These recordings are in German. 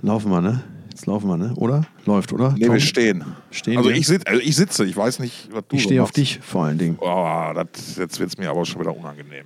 laufen wir, ne? Jetzt laufen wir, ne? Oder? Läuft, oder? Nee, Tom? wir stehen. Stehen also wir? ich sitze, ich weiß nicht, was du Ich stehe so auf machst. dich vor allen Dingen. Oh, jetzt wird es mir aber schon wieder unangenehm.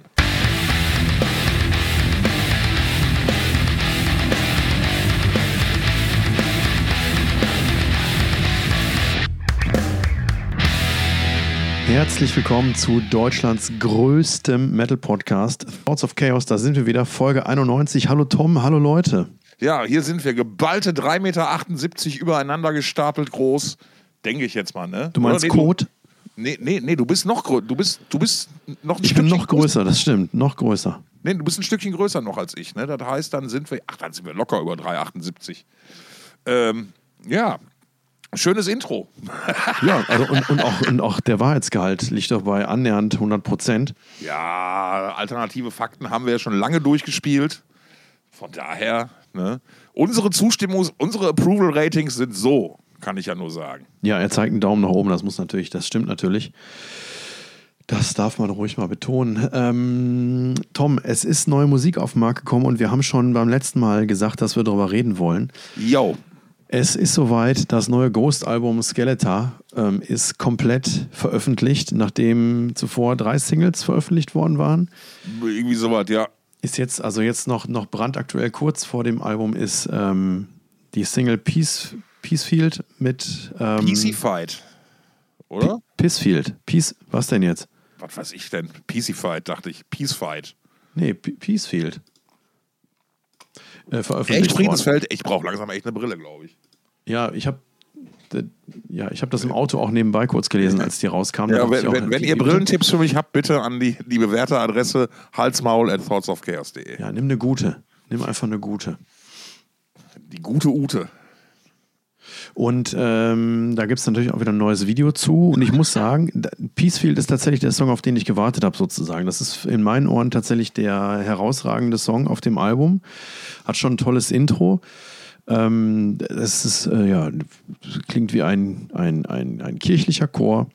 Herzlich willkommen zu Deutschlands größtem Metal-Podcast. Thoughts of Chaos, da sind wir wieder, Folge 91. Hallo Tom, hallo Leute. Ja, hier sind wir, geballte 3,78 Meter übereinander gestapelt groß. Denke ich jetzt mal, ne? Du meinst Oder, Kot? Nee, du bist noch größer. Du bist noch ein Ich bin Stückchen noch größer, das stimmt, noch größer. Nee, du bist ein Stückchen größer noch als ich, ne? Das heißt, dann sind wir locker über 3,78. Ja, schönes Intro. Ja, also und auch der Wahrheitsgehalt liegt doch bei annähernd 100%. Ja, alternative Fakten haben wir ja schon lange durchgespielt. Von daher, ne? Unsere Approval-Ratings sind so, kann ich ja nur sagen. Ja, er zeigt einen Daumen nach oben, das stimmt natürlich. Das darf man ruhig mal betonen. Tom, es ist neue Musik auf den Markt gekommen und wir haben schon beim letzten Mal gesagt, dass wir darüber reden wollen. Jo. Es ist soweit, das neue Ghost-Album Skeletor ist komplett veröffentlicht, nachdem zuvor 3 Singles veröffentlicht worden waren. Irgendwie sowas, ja. Ist jetzt noch brandaktuell, kurz vor dem Album ist die Single Peacefield mit PC-Fight, oder? Peacefield. Was denn jetzt? Was weiß ich denn? PC-Fight, dachte ich. Peace-Fight. Nee, Peacefield. Veröffentlicht Echt worden. Friedensfeld? Ich brauche langsam echt eine Brille, glaube ich. Ja, ich habe das im Auto auch nebenbei kurz gelesen, als die rauskamen. Ja, wenn ihr Brillentipps für mich habt, bitte an die bewährte Adresse halsmaul@thoughtsofchaos.de. Ja, nimm eine gute. Nimm einfach eine gute. Die gute Ute. Und da gibt es natürlich auch wieder ein neues Video zu. Und ich muss sagen, Peacefield ist tatsächlich der Song, auf den ich gewartet habe, sozusagen. Das ist in meinen Ohren tatsächlich der herausragende Song auf dem Album. Hat schon ein tolles Intro. Es ist, klingt wie ein kirchlicher Chor.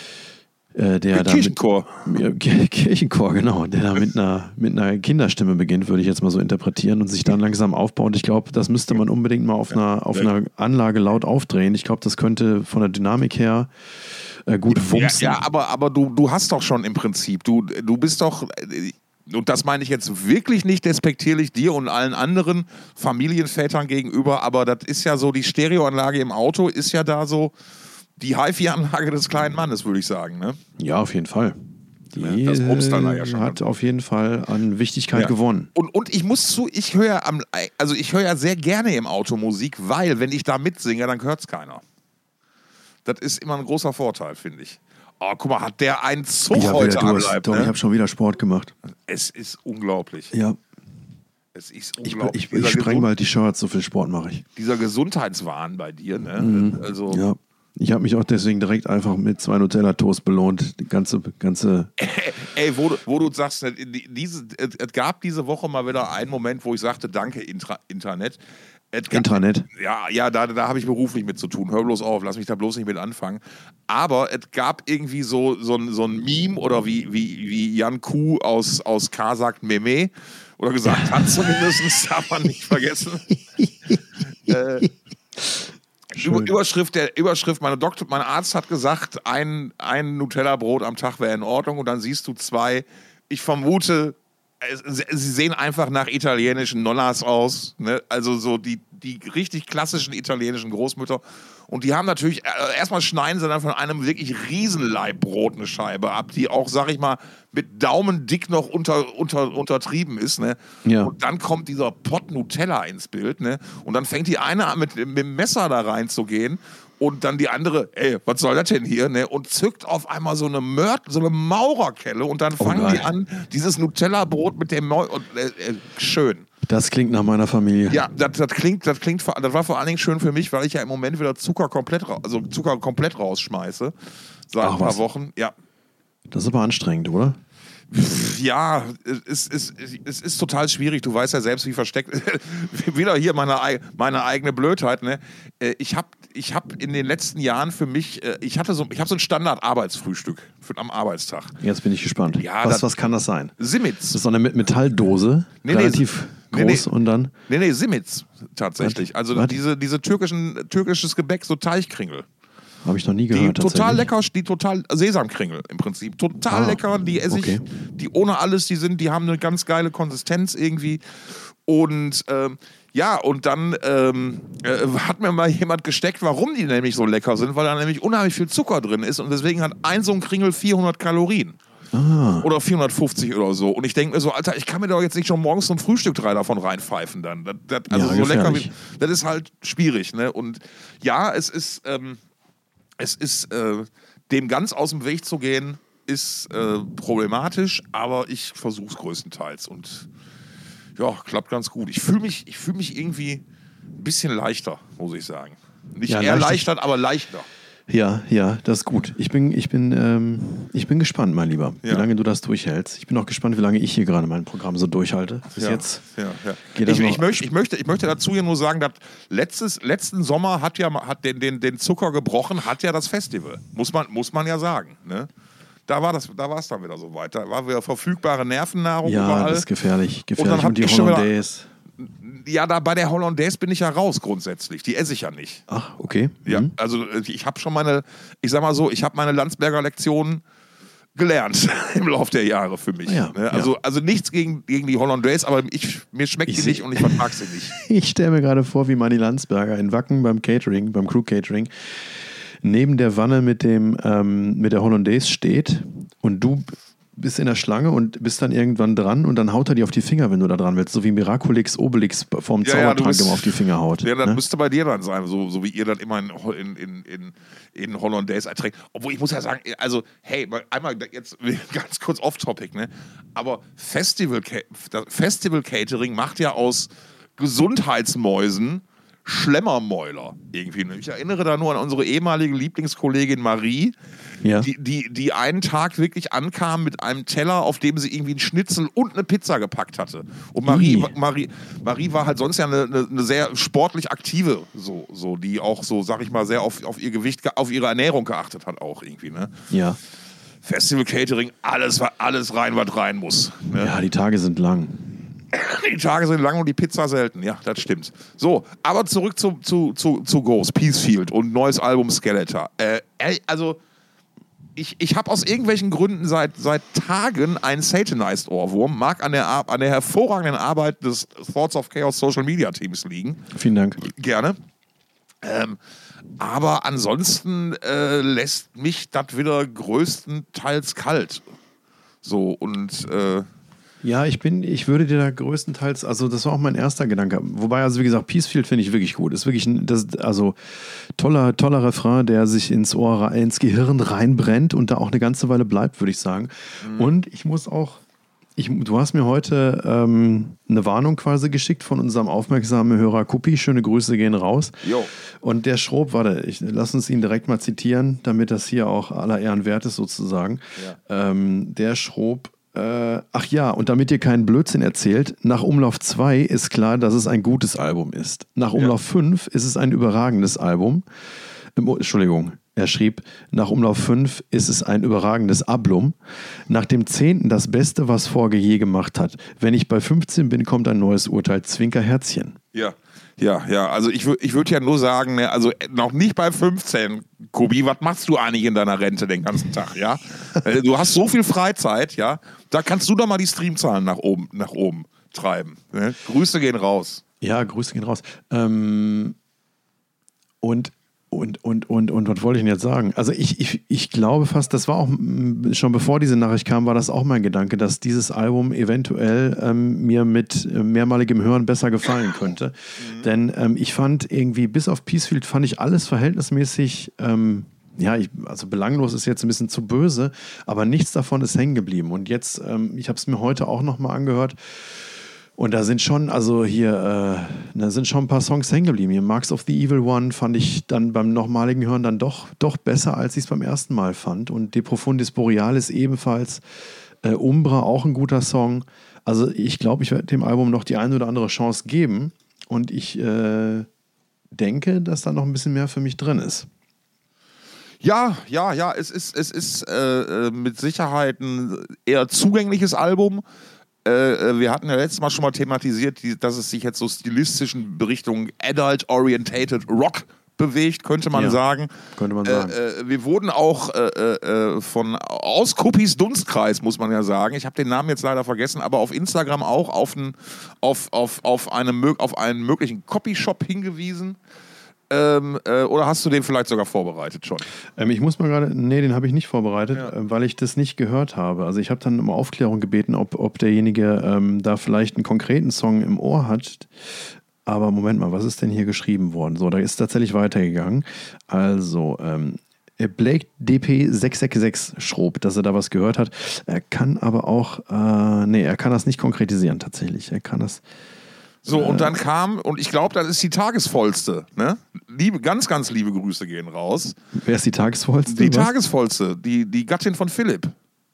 Kirchenchor. Kirchenchor, genau, der da mit einer Kinderstimme beginnt, würde ich jetzt mal so interpretieren und sich dann langsam aufbaut. Ich glaube, das müsste man unbedingt mal auf einer Anlage laut aufdrehen. Ich glaube, das könnte von der Dynamik her gut wumsen. Ja, aber du hast doch schon im Prinzip, du bist doch, und das meine ich jetzt wirklich nicht despektierlich dir und allen anderen Familienvätern gegenüber, aber das ist ja so, die Stereoanlage im Auto ist ja da so die HiFi-Anlage des kleinen Mannes, würde ich sagen, ne? Ja, auf jeden Fall. Die das ja schon hat auf jeden Fall an Wichtigkeit gewonnen. Und ich höre ja sehr gerne im Auto Musik, weil, wenn ich da mitsinge, dann hört es keiner. Das ist immer ein großer Vorteil, finde ich. Oh, guck mal, hat der einen Zug heute am Leib, Tom, ne? Ich habe schon wieder Sport gemacht. Es ist unglaublich. Ja. Es ist unglaublich. Ich spreng bald die Shirts, so viel Sport mache ich. Dieser Gesundheitswahn bei dir, ne? Mhm. Also ja. Ich habe mich auch deswegen direkt einfach mit 2 Nutella-Toast belohnt. Die ganze Ey, wo du sagst, es gab diese Woche mal wieder einen Moment, wo ich sagte, danke Internet. Intranet? Ja, da habe ich beruflich mit zu tun. Hör bloß auf, lass mich da bloß nicht mit anfangen. Aber es gab irgendwie so ein Meme, oder wie Jan Kuh aus K sagt Meme, oder gesagt hat zumindest, darf man nicht vergessen. Überschrift, mein Arzt hat gesagt, ein Nutella-Brot am Tag wäre in Ordnung, und dann siehst du 2, ich vermute, sie sehen einfach nach italienischen Nonnas aus, ne? Also so die richtig klassischen italienischen Großmütter, und die haben natürlich, erstmal schneiden sie dann von einem wirklich Riesenlaibbrot eine Scheibe ab, die auch, sag ich mal, mit Daumendick noch untertrieben ist, ne? Ja. Und dann kommt dieser Pott Nutella ins Bild, ne? Und dann fängt die eine an, mit dem Messer da reinzugehen, und dann die andere, ey, was soll das denn hier, ne? Und zückt auf einmal so eine Maurerkelle, und dann fangen die an, dieses Nutella-Brot mit dem schön. Das klingt nach meiner Familie. Ja, das war vor allen Dingen schön für mich, weil ich ja im Moment wieder Zucker komplett rausschmeiße. Seit ein paar Wochen. Ja. Das ist aber anstrengend, oder? Ja, es ist total schwierig. Du weißt ja selbst, wie versteckt. Wieder hier meine eigene Blödheit. Ne? Ich hab in den letzten Jahren für mich, ich habe so ein Standard-Arbeitsfrühstück am Arbeitstag. Jetzt bin ich gespannt. Ja, was kann das sein? Simitz. Das ist so eine Metalldose. groß und dann? Nee, Simitz tatsächlich. Also diese türkisches Gebäck, so Teichkringel. Habe ich noch nie gehört. Die total lecker, die total Sesamkringel im Prinzip. Total lecker, die esse ich, die ohne alles, die haben eine ganz geile Konsistenz irgendwie. Und und dann hat mir mal jemand gesteckt, warum die nämlich so lecker sind, weil da nämlich unheimlich viel Zucker drin ist und deswegen hat ein so ein Kringel 400 Kalorien. Oder 450 oder so. Und ich denke mir so, Alter, ich kann mir doch jetzt nicht schon morgens zum Frühstück 3 davon reinpfeifen dann. So lecker wie, das ist halt schwierig, ne? Und ja, es ist dem ganz aus dem Weg zu gehen, ist problematisch, aber ich versuche es größtenteils und ja, klappt ganz gut. Ich fühle mich irgendwie ein bisschen leichter, muss ich sagen. Nicht erleichtert, aber leichter. Ja, das ist gut. Ich bin gespannt, mein Lieber, wie lange du das durchhältst. Ich bin auch gespannt, wie lange ich hier gerade mein Programm so durchhalte. Bis jetzt. Geht das ich möchte dazu hier nur sagen, dass letzten Sommer hat den Zucker gebrochen, hat ja das Festival. Muss man ja sagen. Ne? Da war es dann wieder so weit. Da war wieder verfügbare Nervennahrung überall. Ja, das ist gefährlich. Und die Hollandaise. Ja, bei der Hollandaise bin ich ja raus grundsätzlich. Die esse ich ja nicht. Ach, okay. Ja, also ich habe schon meine Landsberger Lektionen gelernt im Laufe der Jahre für mich. Also nichts gegen die Hollandaise, aber mir schmeckt die nicht und ich vertrage sie nicht. Ich stelle mir gerade vor, wie Manni Landsberger in Wacken beim Crew Catering, neben der Wanne mit der Hollandaise steht und du bist in der Schlange und bist dann irgendwann dran und dann haut er dir auf die Finger, wenn du da dran willst. So wie Miraculix Obelix vom Zaubertrank immer auf die Finger haut. Ja, das müsste bei dir dann sein, so wie ihr dann immer in Hollandaise erträgt. Obwohl ich muss ja sagen, also hey, einmal jetzt ganz kurz off-topic, ne? Aber Festival Catering macht ja aus Gesundheitsmäusen Schlemmermäuler irgendwie. Ich erinnere da nur an unsere ehemalige Lieblingskollegin Marie, die einen Tag wirklich ankam mit einem Teller, auf dem sie irgendwie einen Schnitzel und eine Pizza gepackt hatte. Und Marie war halt sonst ja eine sehr sportlich aktive, so die auch so, sag ich mal, sehr auf ihr Gewicht, auf ihre Ernährung geachtet hat auch irgendwie. Ne? Ja. Festival Catering, alles rein, was rein muss. Ne? Ja, die Tage sind lang. Die Tage sind lang und die Pizza selten. Ja, das stimmt. So, aber zurück zu Ghost, Peacefield und neues Album Skeletor. Also, ich habe aus irgendwelchen Gründen seit Tagen einen Satanized Ohrwurm, mag an der hervorragenden Arbeit des Thoughts of Chaos Social Media Teams liegen. Vielen Dank. Gerne. Aber ansonsten lässt mich das wieder größtenteils kalt. So, und ja, ich würde dir da größtenteils, also das war auch mein erster Gedanke. Wobei, also wie gesagt, Peacefield finde ich wirklich gut. Ist wirklich toller Refrain, der sich ins Gehirn reinbrennt und da auch eine ganze Weile bleibt, würde ich sagen. Und ich muss auch, du hast mir heute eine Warnung quasi geschickt von unserem aufmerksamen Hörer Kuppi. Schöne Grüße gehen raus. Jo. Und der Schrob, lass uns ihn direkt mal zitieren, damit das hier auch aller Ehren wert ist sozusagen. Ja. Der Schrob, und damit ihr keinen Blödsinn erzählt, nach Umlauf 2 ist klar, dass es ein gutes Album ist. Nach Umlauf 5 ist es ein überragendes Album. Entschuldigung, er schrieb, nach Umlauf 5 ist es ein überragendes Ablum. Nach dem 10. das Beste, was Forge je gemacht hat. Wenn ich bei 15 bin, kommt ein neues Urteil. Zwinkerherzchen. Ja. Also ich würd ja nur sagen, ne, also noch nicht bei 15, Kubi, was machst du eigentlich in deiner Rente den ganzen Tag, ja? Du hast so viel Freizeit, ja? Da kannst du doch mal die Streamzahlen nach oben treiben. Ne? Grüße gehen raus. Ja, Grüße gehen raus. Und was wollte ich denn jetzt sagen? Also ich glaube fast, das war auch schon bevor diese Nachricht kam, war das auch mein Gedanke, dass dieses Album eventuell mir mit mehrmaligem Hören besser gefallen könnte. Denn ich fand irgendwie, bis auf Peacefield fand ich alles verhältnismäßig, also belanglos ist jetzt ein bisschen zu böse, aber nichts davon ist hängen geblieben. Und jetzt, ich habe es mir heute auch nochmal angehört. Und da sind schon, da sind schon ein paar Songs hängen geblieben. Hier Marks of the Evil One fand ich dann beim nochmaligen Hören dann doch besser, als ich es beim ersten Mal fand. Und De Profundis Borealis ebenfalls. Umbra auch ein guter Song. Also ich glaube, ich werde dem Album noch die eine oder andere Chance geben. Und ich denke, dass da noch ein bisschen mehr für mich drin ist. Ja, es ist mit Sicherheit ein eher zugängliches Album. wir hatten ja letztes Mal schon mal thematisiert, dass es sich jetzt so stilistisch in Richtung Adult-Orientated Rock bewegt, könnte man sagen. Könnte man sagen. Wir wurden auch aus Kuppis Dunstkreis, muss man ja sagen. Ich habe den Namen jetzt leider vergessen, aber auf Instagram auch auf einen möglichen Copyshop hingewiesen. Oder hast du den vielleicht sogar vorbereitet schon? Ich muss mal gerade, den habe ich nicht vorbereitet, weil ich das nicht gehört habe. Also ich habe dann um Aufklärung gebeten, ob derjenige da vielleicht einen konkreten Song im Ohr hat. Aber Moment mal, was ist denn hier geschrieben worden? So, da ist tatsächlich weitergegangen. Also, Blake DP666 schrob, dass er da was gehört hat. Er kann aber auch, er kann das nicht konkretisieren tatsächlich. Er kann das... So, und dann kam, und ich glaube, das ist die tagesvollste, ne? Ganz, ganz liebe Grüße gehen raus. Wer ist die tagesvollste? Die tagesvollste, die Gattin von Philipp.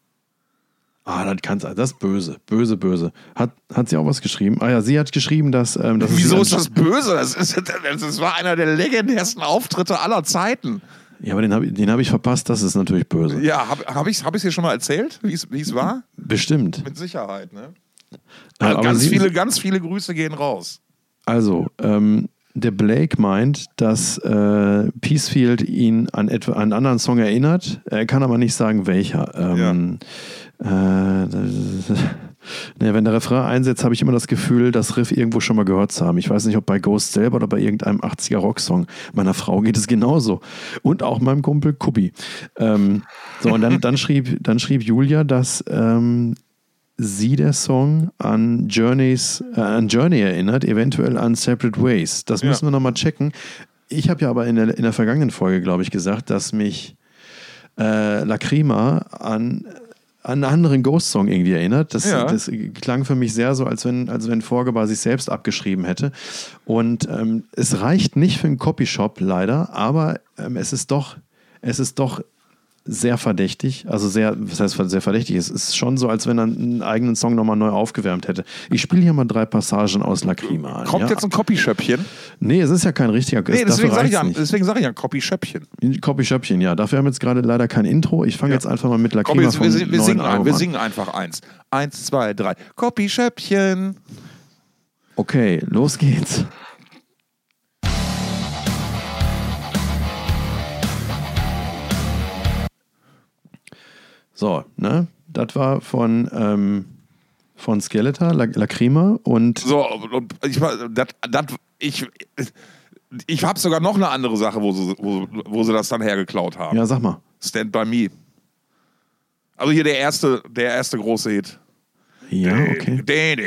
Das ist böse. Böse. Hat sie auch was geschrieben? Ah ja, sie hat geschrieben, dass... Wieso ist das böse? Das war einer der legendärsten Auftritte aller Zeiten. Ja, aber den hab ich verpasst, das ist natürlich böse. Ja, hab ich's dir schon mal erzählt, wie es war? Bestimmt. Mit Sicherheit, ne? Aber ganz viele Grüße gehen raus. Also, der Blake meint, dass Peacefield ihn an einen anderen Song erinnert. Er kann aber nicht sagen, welcher. Wenn der Refrain einsetzt, habe ich immer das Gefühl, das Riff irgendwo schon mal gehört zu haben. Ich weiß nicht, ob bei Ghost selber oder bei irgendeinem 80er-Rock-Song. Meiner Frau geht es genauso. Und auch meinem Kumpel Kubi. Und dann schrieb Julia, dass sie der Song an Journey erinnert, eventuell an Separate Ways. Das müssen wir nochmal checken. Ich habe ja aber in der vergangenen Folge, glaube ich, gesagt, dass mich Lacrima an einen anderen Ghost-Song irgendwie erinnert. Das klang für mich sehr so, als wenn Vorgebar sich selbst abgeschrieben hätte. Und es reicht nicht für einen Copyshop leider, aber es ist doch sehr verdächtig. Also was heißt sehr verdächtig? Es ist schon so, als wenn er einen eigenen Song nochmal neu aufgewärmt hätte. Ich spiele hier mal 3 Passagen aus Lacrima an. Kommt jetzt ein Copyschöppchen? Nee, es ist ja kein richtiger. Nee, deswegen sage ich ja Copyschöppchen. Copyschöppchen, ja. Dafür haben wir jetzt gerade leider kein Intro. Ich fange jetzt einfach mal mit Lacrima von wir singen einfach 1. 1, 2, 3. Copyschöppchen. Okay, los geht's. So, ne? Das war von Skeletor, Lacrima und... So, und ich habe sogar noch eine andere Sache, wo sie das dann hergeklaut haben. Ja, sag mal. Stand By Me. Also hier der erste große Hit. Ja, okay.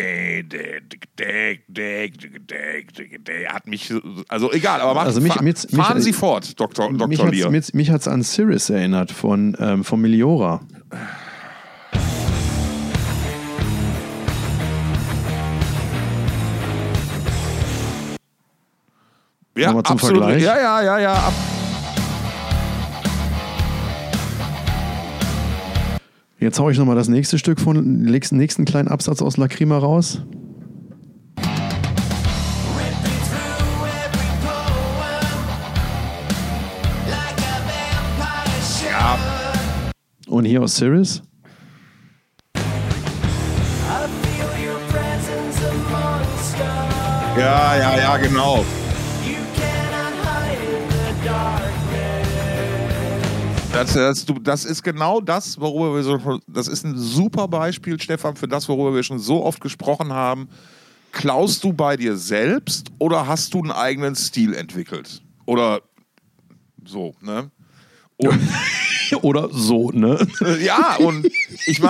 Hat mich, also egal, aber fahren Sie fort, Dr. Lear. Mich hat es an Cirrus erinnert von Meliora. Ja, zum absolut. Vergleich. Ja. Jetzt haue ich nochmal das nächste Stück von nächsten kleinen Absatz aus Lacrima raus. Ja. Und hier aus Cirrus. Ja, genau. Das ist genau das, worüber wir das ist ein super Beispiel, Stefan, für das, worüber wir schon so oft gesprochen haben. Klaust du bei dir selbst oder hast du einen eigenen Stil entwickelt? Oder so, ne? Und oder so, ne? Ja, und ich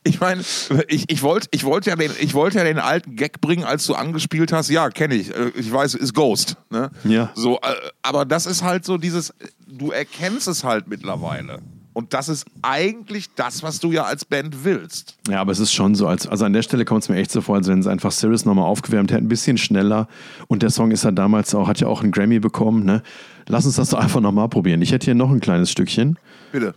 wollte ja den alten Gag bringen, als du angespielt hast. Ja, kenne ich. Ich weiß, ist Ghost. Ne? Ja. So, aber das ist halt so dieses, du erkennst es halt mittlerweile. Und das ist eigentlich das, was du ja als Band willst. Ja, aber es ist schon so, also an der Stelle kommt es mir echt so vor, als wenn sie einfach Cirrus nochmal aufgewärmt hätten, ein bisschen schneller. Und der Song ist ja damals hat ja auch einen Grammy bekommen. Ne? Lass uns das doch einfach nochmal probieren. Ich hätte hier noch ein kleines Stückchen. Bitte.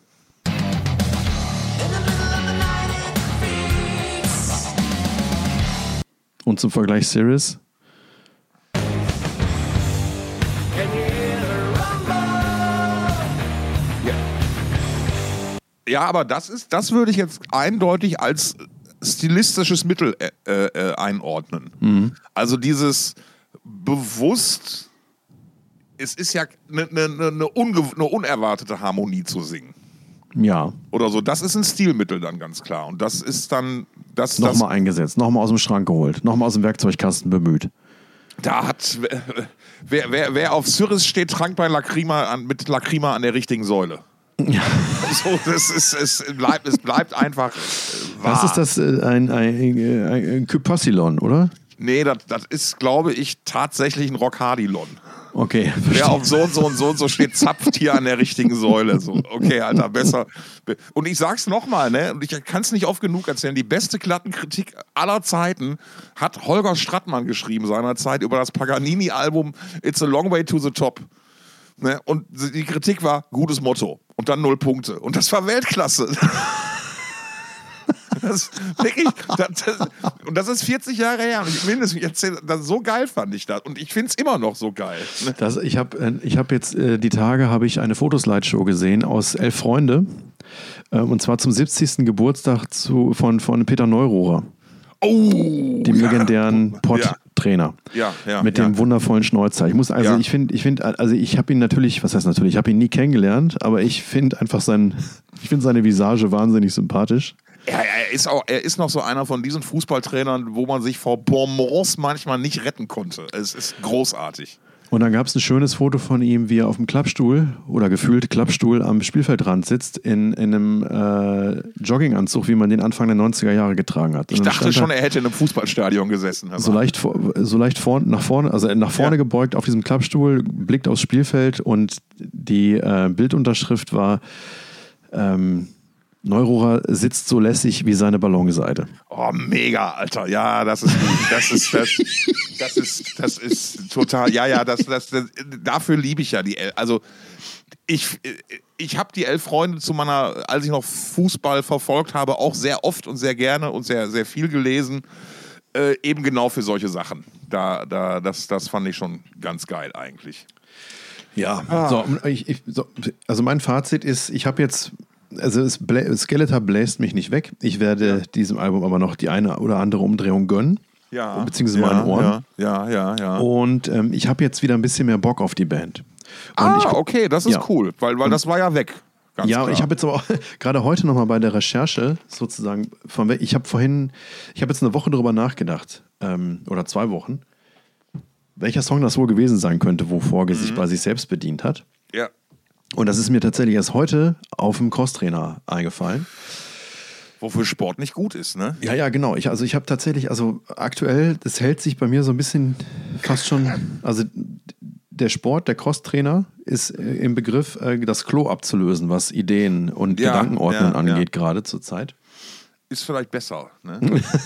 Und zum Vergleich Cirrus. Ja, aber das würde ich jetzt eindeutig als stilistisches Mittel einordnen. Also dieses bewusst, es ist ja eine unerwartete Harmonie zu singen. Ja. Oder so, das ist ein Stilmittel dann ganz klar. Und das ist dann... Nochmal eingesetzt, nochmal aus dem Schrank geholt, nochmal aus dem Werkzeugkasten bemüht. Da hat... Wer auf Cyrus steht, trank bei mit Lacrima an der richtigen Säule. Ja. So, es bleibt einfach wahr. Was ist das? Ein Kypassilon, oder? Nee, das ist, glaube ich, tatsächlich ein Rockhardilon. Okay, verstehe. Wer auf so und so steht, zapft hier an der richtigen Säule. So, okay, Alter, besser. Und ich sag's nochmal, ne? Und ich kann es nicht oft genug erzählen. Die beste Plattenkritik aller Zeiten hat Holger Strattmann geschrieben seinerzeit über das Paganini-Album It's a Long Way to the Top. Ne? Und die Kritik war, gutes Motto. Und dann 0 Punkte. Und das war Weltklasse. Das wirklich, und das ist 40 Jahre her. Und ich erzähle, so geil fand ich das. Und ich finde es immer noch so geil. Ich hab jetzt die Tage eine Fotoslideshow gesehen aus 11 Freunde. Und zwar zum 70. Geburtstag von Peter Neururer. Oh! Dem legendären Pott-Trainer. Ja, mit dem wundervollen Schnäuzer. Ich habe ihn natürlich, was heißt natürlich, ich habe ihn nie kennengelernt, aber ich finde einfach seine Visage wahnsinnig sympathisch. Er ist noch so einer von diesen Fußballtrainern, wo man sich vor Bonbons manchmal nicht retten konnte. Es ist großartig. Und dann gab es ein schönes Foto von ihm, wie er auf dem Klappstuhl oder gefühlt Klappstuhl am Spielfeldrand sitzt, in einem Jogginganzug, wie man den Anfang der 90er Jahre getragen hat. Ich dachte schon, er hätte in einem Fußballstadion gesessen. So leicht nach vorne gebeugt auf diesem Klappstuhl, blickt aufs Spielfeld und die Bildunterschrift war Neururer sitzt so lässig wie seine Ballonseite. Oh, mega, Alter. Ja, das ist gut. Das ist total, dafür liebe ich ja die Elf. Also, ich habe die 11 Freunde als ich noch Fußball verfolgt habe, auch sehr oft und sehr gerne und sehr, sehr viel gelesen. Eben genau für solche Sachen. Das fand ich schon ganz geil eigentlich. Ja, also mein Fazit ist, ich habe jetzt... Also Skeletor bläst mich nicht weg. Ich werde diesem Album aber noch die eine oder andere Umdrehung gönnen. Ja. Beziehungsweise meinen Ohren. Ja. Und ich habe jetzt wieder ein bisschen mehr Bock auf die Band. Okay, das ist cool, weil das war ja weg. Ganz klar. Und ich habe jetzt aber auch gerade heute nochmal bei der Recherche sozusagen ich habe jetzt eine Woche drüber nachgedacht, oder 2 Wochen, welcher Song das wohl gewesen sein könnte, wo Forge sich bei sich selbst bedient hat. Ja. Und das ist mir tatsächlich erst heute auf dem Crosstrainer eingefallen. Wofür Sport nicht gut ist, ne? Ja, genau. Ich habe tatsächlich, aktuell, das hält sich bei mir so ein bisschen fast schon, also der Crosstrainer ist im Begriff, das Klo abzulösen, was Ideen und Gedankenordnung angeht, gerade zur Zeit. Ist vielleicht besser, ne?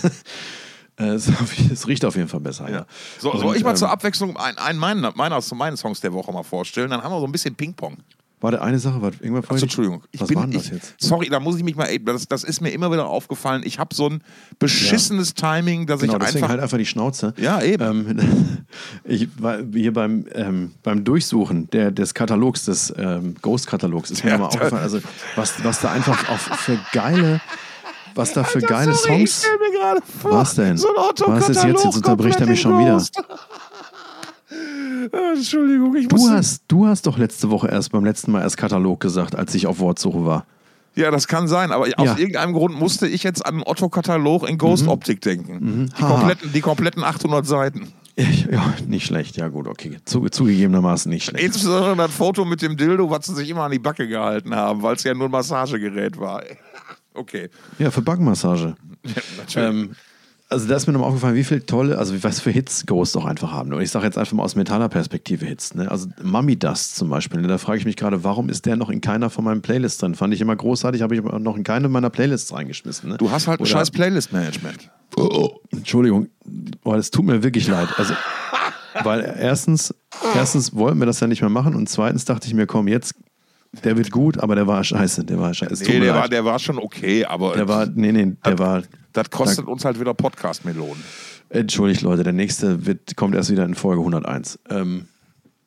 Es riecht auf jeden Fall besser, ja. Soll ich mal zur Abwechslung einen meiner Songs der Woche mal vorstellen? Dann haben wir so ein bisschen Ping-Pong. Warte, eine Sache, irgendwann vorhin. Entschuldigung. Was war denn das jetzt? Sorry, da muss ich mich mal eben, das ist mir immer wieder aufgefallen. Ich habe so ein beschissenes Timing, dass deswegen halt einfach die Schnauze. Ja, eben. Ich war hier beim Durchsuchen des Katalogs, des Ghost-Katalogs, ist mir nochmal aufgefallen, also was da einfach für geile Songs. Ich stell mir gerade vor, was denn? So was ist jetzt? Jetzt unterbricht er mich schon wieder. Entschuldigung, Du hast doch beim letzten Mal erst Katalog gesagt, als ich auf Wortsuche war. Ja, das kann sein, aber aus irgendeinem Grund musste ich jetzt an einen Otto-Katalog in Ghost-Optik denken. Die kompletten 800 Seiten. Ja, nicht schlecht. Ja gut, okay. Zugegebenermaßen nicht schlecht. Insbesondere das Foto mit dem Dildo, was sie sich immer an die Backe gehalten haben, weil es ja nur ein Massagegerät war. Okay. Ja, für Backmassage. Ja, natürlich. Also da ist mir nochmal aufgefallen, was für Hits Ghost auch einfach haben. Und ich sage jetzt einfach mal aus Metaller-Perspektive Hits. Ne? Also Mummy Dust zum Beispiel. Ne? Da frage ich mich gerade, warum ist der noch in keiner von meinen Playlists drin? Fand ich immer großartig, habe ich aber noch in keine meiner Playlists reingeschmissen. Ne? Du hast halt ein scheiß Playlist-Management. Entschuldigung, das tut mir wirklich leid. Also, weil erstens wollten wir das ja nicht mehr machen und zweitens dachte ich mir, komm, jetzt, der wird gut, aber der war scheiße. Der war schon okay, aber... Das kostet uns halt wieder Podcast-Melonen. Entschuldigt, Leute, der nächste kommt erst wieder in Folge 101.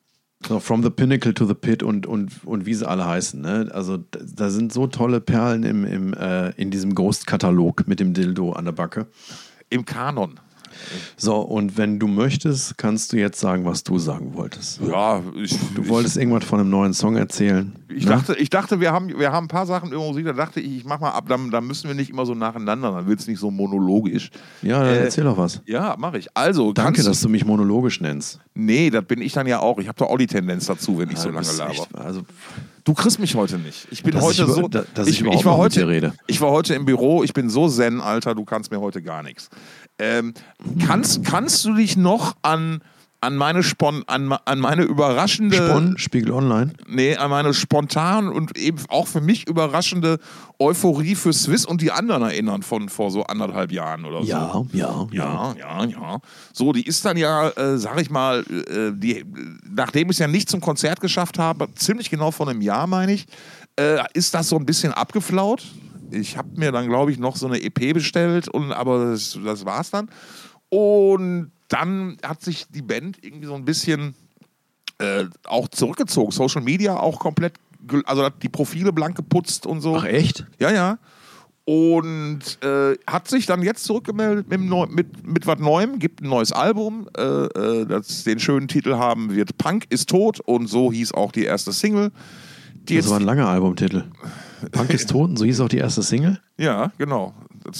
So, From the Pinnacle to the Pit und wie sie alle heißen. Ne? Also da sind so tolle Perlen in diesem Ghost-Katalog mit dem Dildo an der Backe. Im Kanon. So, und wenn du möchtest, kannst du jetzt sagen, was du sagen wolltest. Ja, du wolltest irgendwas von einem neuen Song erzählen. Ich dachte, wir haben ein paar Sachen über Musik, da dachte ich mach mal ab, dann müssen wir nicht immer so nacheinander, dann wird es nicht so monologisch. Ja, dann erzähl doch was. Ja, mache ich. Also, danke, dass du mich monologisch nennst. Nee, das bin ich dann ja auch. Ich habe doch auch die Tendenz dazu, wenn ich so lange laber. Also, du kriegst mich heute nicht. Ich bin heute so. Ich war heute rede. Ich war heute im Büro, ich bin so zen, Alter, du kannst mir heute gar nichts. Kannst du dich noch an meine überraschende... Spiegel Online? Nee, an meine spontan und eben auch für mich überraschende Euphorie für Swiss und die anderen erinnern von vor so 1,5 Jahren oder so. Ja. So, die ist dann ja, sag ich mal, nachdem ich es ja nicht zum Konzert geschafft habe, ziemlich genau vor einem Jahr, meine ich, ist das so ein bisschen abgeflaut. Ich habe mir dann, glaube ich, noch so eine EP bestellt, aber das war's dann. Und dann hat sich die Band irgendwie so ein bisschen auch zurückgezogen. Social Media auch komplett, also hat die Profile blank geputzt und so. Ach echt? Ja. Und hat sich dann jetzt zurückgemeldet mit was Neuem, gibt ein neues Album, das den schönen Titel haben wird Punk ist tot und so hieß auch die erste Single. Das war ein langer Albumtitel. Punk ist tot und so hieß auch die erste Single? Ja, genau.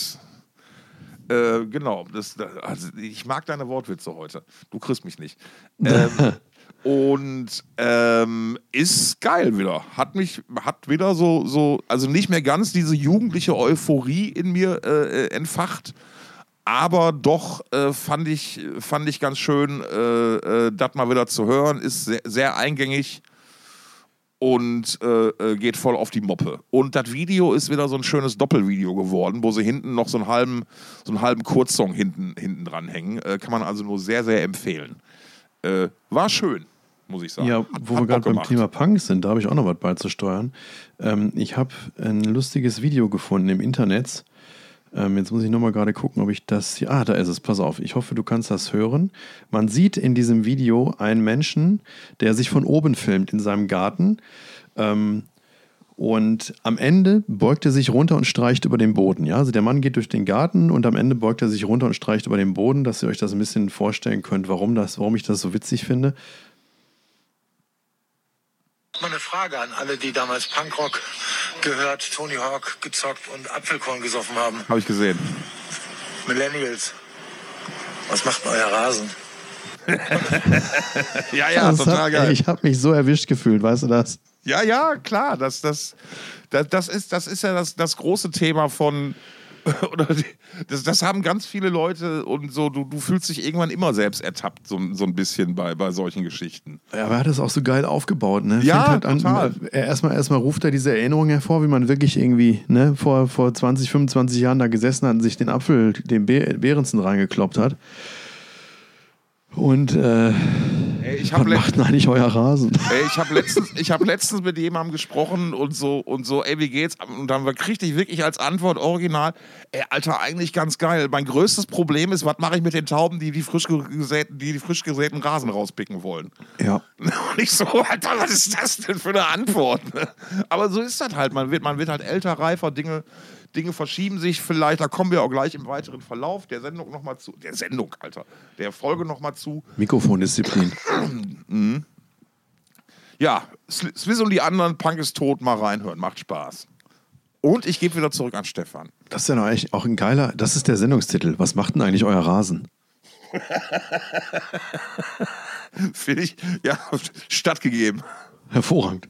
Genau. Also ich mag deine Wortwitze heute. Du kriegst mich nicht. Und ist geil wieder. Hat wieder so, also nicht mehr ganz diese jugendliche Euphorie in mir entfacht, aber doch fand ich ganz schön, das mal wieder zu hören. Ist sehr, sehr eingängig und geht voll auf die Moppe. Und das Video ist wieder so ein schönes Doppelvideo geworden, wo sie hinten noch so einen halben Kurzsong hinten dran hängen. Kann man also nur sehr, sehr empfehlen. War schön, muss ich sagen. Ja, wo wir gerade beim Thema Punk sind, da habe ich auch noch was beizusteuern. Ich habe ein lustiges Video gefunden im Internet. Jetzt muss ich nochmal gerade gucken, ob ich das hier... da ist es, pass auf. Ich hoffe, du kannst das hören. Man sieht in diesem Video einen Menschen, der sich von oben filmt in seinem Garten. Und am Ende beugt er sich runter und streicht über den Boden. Ja? Also der Mann geht durch den Garten und am Ende beugt er sich runter und streicht über den Boden, dass ihr euch das ein bisschen vorstellen könnt, warum ich das so witzig finde. Mal eine Frage an alle, die damals Punkrock gehört, Tony Hawk gezockt und Apfelkorn gesoffen haben. Habe ich gesehen. Millennials, was macht denn euer Rasen? Ja, total geil. Ich habe mich so erwischt gefühlt, weißt du das? Ja, klar. Das ist ja das große Thema von... Das haben ganz viele Leute und so, du fühlst dich irgendwann immer selbst ertappt, so ein bisschen bei solchen Geschichten. Ja, aber er hat das auch so geil aufgebaut, ne? Ja, halt total. Erstmal ruft er diese Erinnerung hervor, wie man wirklich irgendwie vor 20, 25 Jahren da gesessen hat und sich den Apfel, den Behrensen reingekloppt hat. Und was macht denn eigentlich euer Rasen? Ich hab letztens mit jemandem gesprochen und so, ey, wie geht's? Und dann kriegte ich wirklich als Antwort original, ey, Alter, eigentlich ganz geil. Mein größtes Problem ist, was mache ich mit den Tauben, die frisch gesäten Rasen rauspicken wollen? Ja. Und ich so, Alter, was ist das denn für eine Antwort? Aber so ist das halt. Man wird halt älter, reifer, Dinge verschieben sich vielleicht, da kommen wir auch gleich im weiteren Verlauf der Sendung nochmal zu. Der Folge nochmal zu. Mikrofondisziplin. Ja, Swiss und die anderen, Punk ist tot, mal reinhören, macht Spaß. Und ich gebe wieder zurück an Stefan. Das ist ja noch eigentlich auch ein geiler, das ist der Sendungstitel. Was macht denn eigentlich euer Rasen? Finde ich, ja, stattgegeben. Hervorragend.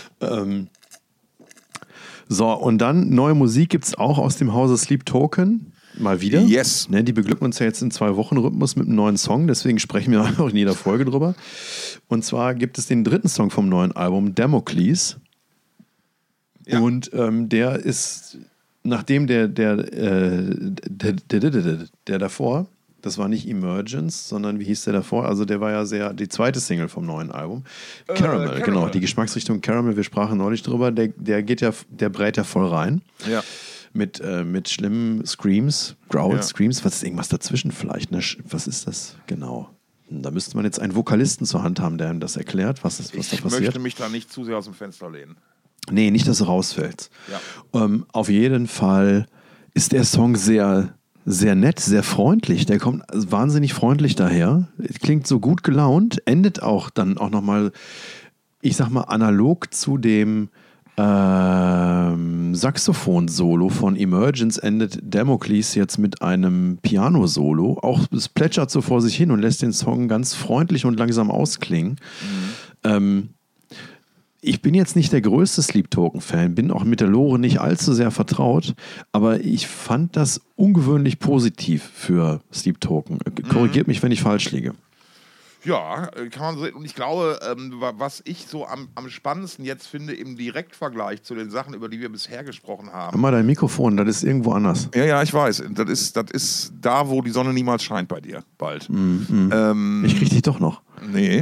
So, und dann neue Musik gibt es auch aus dem Hause Sleep Token. Mal wieder. Yes. Ne, die beglücken uns ja jetzt in 2-Wochen-Rhythmus mit einem neuen Song, deswegen sprechen wir auch in jeder Folge drüber. Und zwar gibt es den 3. Song vom neuen Album, Damocles. Ja. Und der ist, nachdem der davor, das war nicht Emergence, sondern wie hieß der davor? Also der war ja die zweite Single vom neuen Album. Caramel, genau, die Geschmacksrichtung Caramel, wir sprachen neulich drüber, der brät ja voll rein. Ja. Mit schlimmen Screams, Growls, Screams, was ist irgendwas dazwischen vielleicht? Ne? Was ist das genau? Da müsste man jetzt einen Vokalisten zur Hand haben, der ihm das erklärt, was da passiert. Ich möchte mich da nicht zu sehr aus dem Fenster lehnen. Nee, nicht, dass du rausfällst. Ja. Auf jeden Fall ist der Song sehr, sehr nett, sehr freundlich. Der kommt wahnsinnig freundlich daher. Klingt so gut gelaunt, endet auch dann auch nochmal, ich sag mal, analog zu dem Saxophon-Solo von Emergence endet Damocles jetzt mit einem Piano-Solo. Auch es plätschert so vor sich hin und lässt den Song ganz freundlich und langsam ausklingen. Ich bin jetzt nicht der größte Sleep Token-Fan, bin auch mit der Lore nicht allzu sehr vertraut, aber ich fand das ungewöhnlich positiv für Sleep Token. Korrigiert mich, wenn ich falsch liege. Ja, kann man so. Und ich glaube, was ich so am spannendsten jetzt finde im Direktvergleich zu den Sachen, über die wir bisher gesprochen haben. Hör mal dein Mikrofon, das ist irgendwo anders. Ja, ich weiß. Das ist da, wo die Sonne niemals scheint bei dir, bald. Ich krieg dich doch noch. Nee.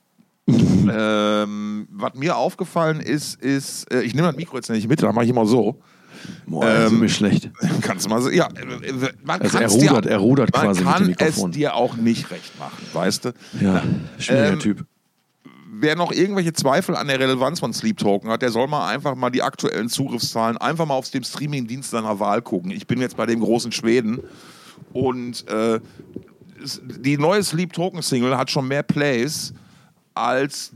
Was mir aufgefallen ist, ich nehme das Mikro jetzt nicht mit, da mache ich immer so. Boah, das ist mir schlecht. Kannst du mal so, ja, man also kann er rudert quasi mit dem Mikrofon. Man kann es dir auch nicht recht machen, weißt du? Ja, schwieriger Typ. Wer noch irgendwelche Zweifel an der Relevanz von Sleep Token hat, der soll mal einfach mal die aktuellen Zugriffszahlen einfach mal auf dem Streamingdienst seiner Wahl gucken. Ich bin jetzt bei dem großen Schweden und die neue Sleep Token Single hat schon mehr Plays als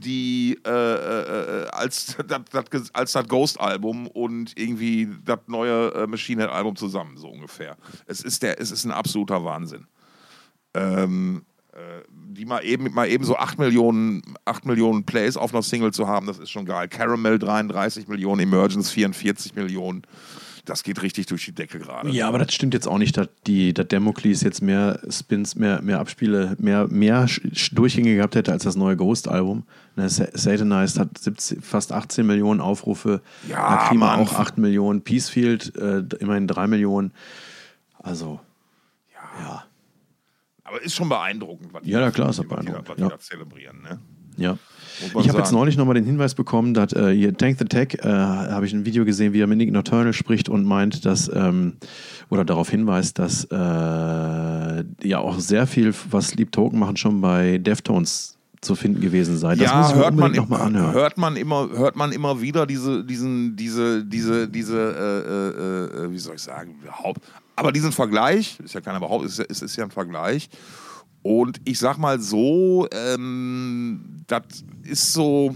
das Ghost-Album und irgendwie das neue Machine Head-Album zusammen, so ungefähr. Es ist ein absoluter Wahnsinn. Die mal eben so 8 Millionen Plays auf einer Single zu haben, das ist schon geil. Caramel 33 Millionen, Emergence 44 Millionen. Das geht richtig durch die Decke gerade. Ja, aber das stimmt jetzt auch nicht, dass Damocles jetzt mehr Spins, mehr Abspiele, mehr Durchgänge gehabt hätte als das neue Ghost-Album. Satanized hat fast 18 Millionen Aufrufe, ja, Lacrima auch 8 Millionen, Peacefield immerhin 3 Millionen. Also, ja. Aber ist schon beeindruckend, was die da zelebrieren, ne? Ja. Ich habe jetzt neulich nochmal den Hinweis bekommen, dass hier Tank the Tech, habe ich ein Video gesehen, wie er mit Nick Nocturnal spricht und meint, dass, oder darauf hinweist, dass ja auch sehr viel, was Sleep Token machen, schon bei Deftones zu finden gewesen sei. Das muss ich mir unbedingt nochmal anhören. Hört man immer wieder diese wie soll ich sagen, aber diesen Vergleich, ist ja keiner Behauptung, es ist ja ein Vergleich. Und ich sag mal so, das ist so,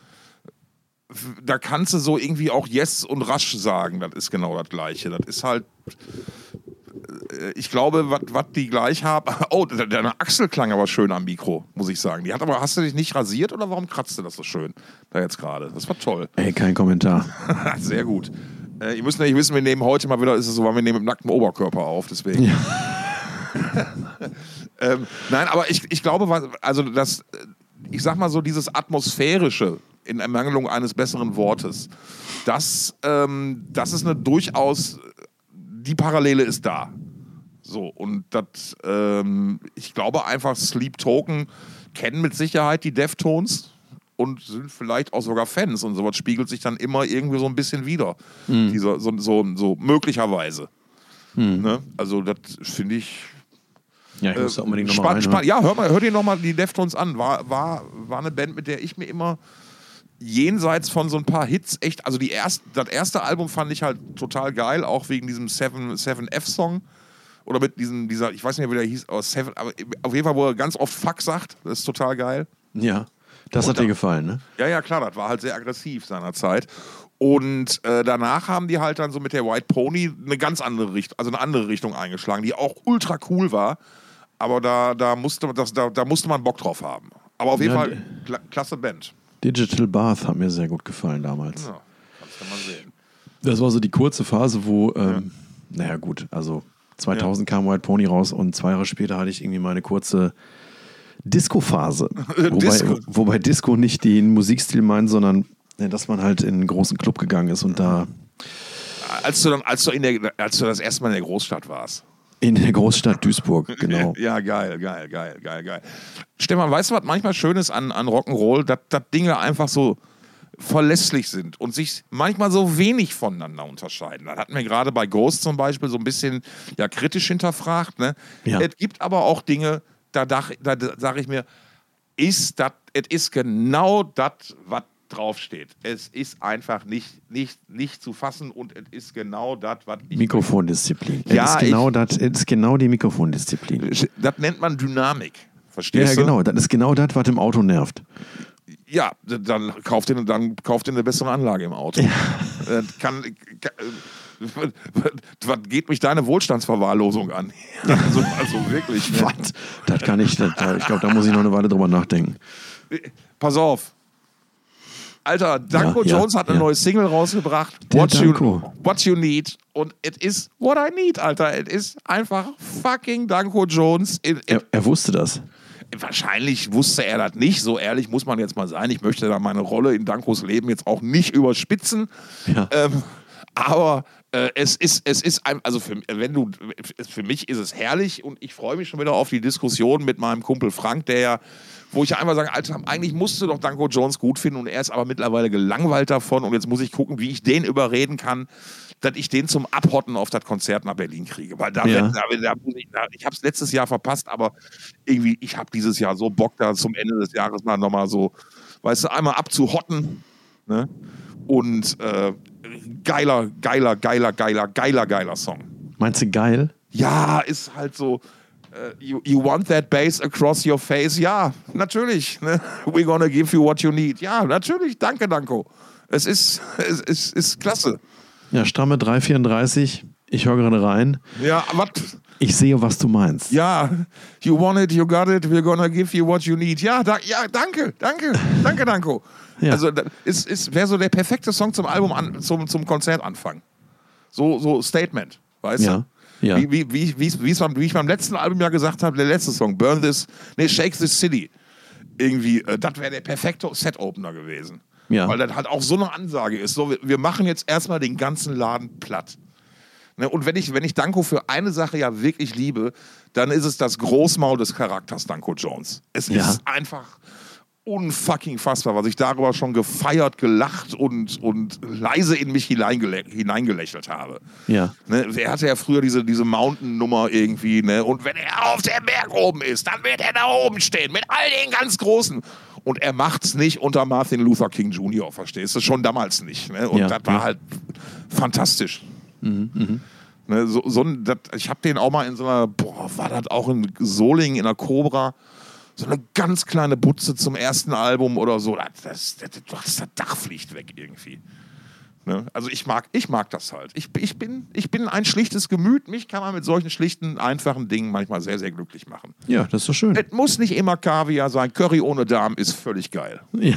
da kannst du so irgendwie auch Yes und Rasch sagen, das ist genau das Gleiche. Das ist halt, ich glaube, was die gleich haben, oh, deine Achsel klang aber schön am Mikro, muss ich sagen. Hast du dich nicht rasiert oder warum kratzt du das so schön da jetzt gerade? Das war toll. Ey, kein Kommentar. Sehr gut. Ihr müsst nicht wissen, wir nehmen heute mal wieder, ist es so, weil wir nehmen mit nacktem Oberkörper auf, deswegen. Ja. Nein, aber ich glaube, also das, ich sag mal so, dieses Atmosphärische in Ermangelung eines besseren Wortes, das ist eine durchaus, die Parallele ist da. So, und das, ich glaube einfach, Sleep Token kennen mit Sicherheit die Deftones und sind vielleicht auch sogar Fans und sowas spiegelt sich dann immer irgendwie so ein bisschen wider. So möglicherweise. Ne? Also, das finde ich. Ja, ich muss da unbedingt nochmal rein. Ja, hör dir nochmal die Deftones an. War eine Band, mit der ich mir immer jenseits von so ein paar Hits echt, also das erste Album fand ich halt total geil, auch wegen diesem 7F-Song. Oder mit dieser, ich weiß nicht mehr, wie der hieß, aber auf jeden Fall, wo er ganz oft Fuck sagt, das ist total geil. Ja, das hat dir gefallen, ne? Ja, klar, das war halt sehr aggressiv seinerzeit. Und danach haben die halt dann so mit der White Pony eine ganz andere Richtung, also eine andere Richtung eingeschlagen, die auch ultra cool war. Aber da musste man Bock drauf haben. Aber auf jeden Fall klasse Band. Digital Bath hat mir sehr gut gefallen damals. Ja, kannst du mal sehen. Das war so die kurze Phase, wo, naja gut, also 2000 kam White Pony raus und 2 Jahre später hatte ich irgendwie meine kurze Disco-Phase. Wobei Disco nicht den Musikstil meint, sondern dass man halt in einen großen Club gegangen ist und da... Als du das erste Mal in der Großstadt warst. In der Großstadt Duisburg, genau. Ja, geil. Stefan, weißt du, was manchmal schön ist an Rock'n'Roll? Dass Dinge einfach so verlässlich sind und sich manchmal so wenig voneinander unterscheiden. Das hatten wir gerade bei Ghost zum Beispiel so ein bisschen kritisch hinterfragt. Ne? Ja. Es gibt aber auch Dinge, da sage ich mir, es ist genau das, was draufsteht. Es ist einfach nicht zu fassen und es ist genau das, was ich... Mikrofondisziplin. Ja, es ist genau die Mikrofondisziplin. Das nennt man Dynamik. Verstehst du? Ja, genau. Das ist genau das, was im Auto nervt. Ja, dann kauft ihr eine bessere Anlage im Auto. Ja. Was geht mich deine Wohlstandsverwahrlosung an? Also wirklich. Ne? Was? Das kann ich. Ich glaube, da muss ich noch eine Weile drüber nachdenken. Pass auf. Alter, Danko Jones hat eine neue Single rausgebracht. What You Need. Und it is what I need, Alter. It is einfach fucking Danko Jones. Er wusste das. Wahrscheinlich wusste er das nicht. So ehrlich muss man jetzt mal sein. Ich möchte da meine Rolle in Dankos Leben jetzt auch nicht überspitzen. Ja. Aber es ist also für mich ist es herrlich und ich freue mich schon wieder auf die Diskussion mit meinem Kumpel Frank, wo ich einfach sage, Alter, eigentlich musst du doch Danko Jones gut finden und er ist aber mittlerweile gelangweilt davon und jetzt muss ich gucken, wie ich den überreden kann, dass ich den zum Abhotten auf das Konzert nach Berlin kriege. Weil ich habe es letztes Jahr verpasst, aber irgendwie, ich habe dieses Jahr so Bock, da zum Ende des Jahres mal nochmal so, weißt du, einmal abzuhotten, ne? Und geiler Song. Meinst du geil? Ja, ist halt so, you want that bass across your face? Ja, natürlich. Ne? We're gonna give you what you need. Ja, natürlich. Danke, Danko. Es ist klasse. Ja, stramme 3,34. Ich höre gerade rein. Ja, was? Ich sehe, was du meinst. Ja, you want it, you got it, we're gonna give you what you need. Ja, danke, Danko. Ja. Also, wäre so der perfekte Song zum Album, zum Konzertanfang. So Statement, weißt du? Ja. Wie ich beim letzten Album ja gesagt habe, der letzte Song, Shake This City. Irgendwie, das wäre der perfekte Set-Opener gewesen. Ja. Weil das halt auch so eine Ansage ist. So, wir machen jetzt erstmal den ganzen Laden platt. Ne? Und wenn ich Danko für eine Sache ja wirklich liebe, dann ist es das Großmaul des Charakters Danko Jones. Es ist einfach unfucking fassbar, was ich darüber schon gefeiert, gelacht und leise in mich hineingelächelt habe. Ja. Ne? Er hatte ja früher diese Mountain-Nummer irgendwie, ne? Und wenn er auf dem Berg oben ist, dann wird er da oben stehen mit all den ganz Großen. Und er macht's nicht unter Martin Luther King Jr., verstehst du? Schon damals nicht. Ne? Und das war halt fantastisch. Mhm. Ne? Ich habe den auch mal in so einer, war das auch in Solingen in der Cobra, so eine ganz kleine Butze zum ersten Album oder so. Das Dach fliegt weg irgendwie. Ne? Also ich mag das halt. Ich bin ein schlichtes Gemüt. Mich kann man mit solchen schlichten, einfachen Dingen manchmal sehr, sehr glücklich machen. Ja, das ist doch schön. Es muss nicht immer Kaviar sein. Curry ohne Darm ist völlig geil. Ja.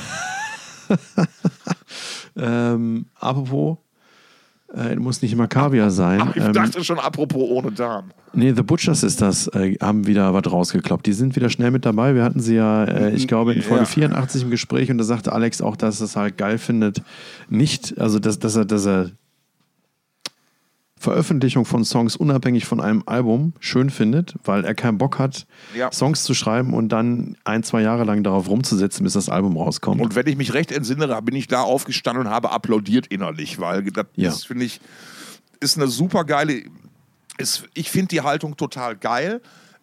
Apropos, muss nicht immer Kaviar sein. Ach, ich dachte schon, apropos ohne Darm. Nee, The Butcher Sisters haben wieder was rausgekloppt. Die sind wieder schnell mit dabei. Wir hatten sie ja, ich glaube, in Folge 84 im Gespräch und da sagte Alex auch, dass er es halt geil findet. Nicht, also dass er Veröffentlichung von Songs unabhängig von einem Album schön findet, weil er keinen Bock hat, Songs zu schreiben und dann 1-2 Jahre lang darauf rumzusetzen, bis das Album rauskommt. Und wenn ich mich recht entsinne, bin ich da aufgestanden und habe applaudiert innerlich, weil das ist, finde ich, ist eine super geile... Ich finde die Haltung total geil,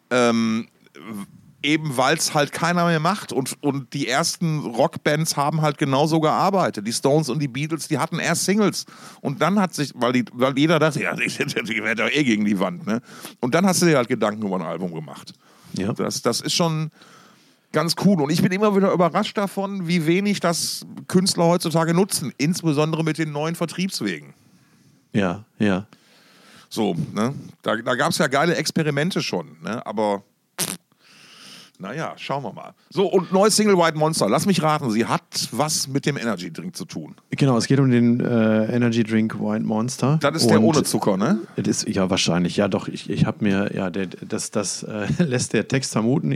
eben weil es halt keiner mehr macht und die ersten Rockbands haben halt genauso gearbeitet. Die Stones und die Beatles, die hatten erst Singles und dann hat sich, weil jeder dachte, ja, die werden doch eh gegen die Wand, ne? Und dann hast du dir halt Gedanken über ein Album gemacht. Ja. Das ist schon ganz cool und ich bin immer wieder überrascht davon, wie wenig das Künstler heutzutage nutzen, insbesondere mit den neuen Vertriebswegen. Ja. So, ne? Da gab es ja geile Experimente schon, ne? Aber naja, schauen wir mal. So, und neues Single White Monster. Lass mich raten, sie hat was mit dem Energy Drink zu tun. Genau, es geht um den Energy Drink White Monster. Das ist der ohne Zucker, ne? Das ist, ja, wahrscheinlich. Ja, doch, ich habe mir, ja, das lässt der Text vermuten.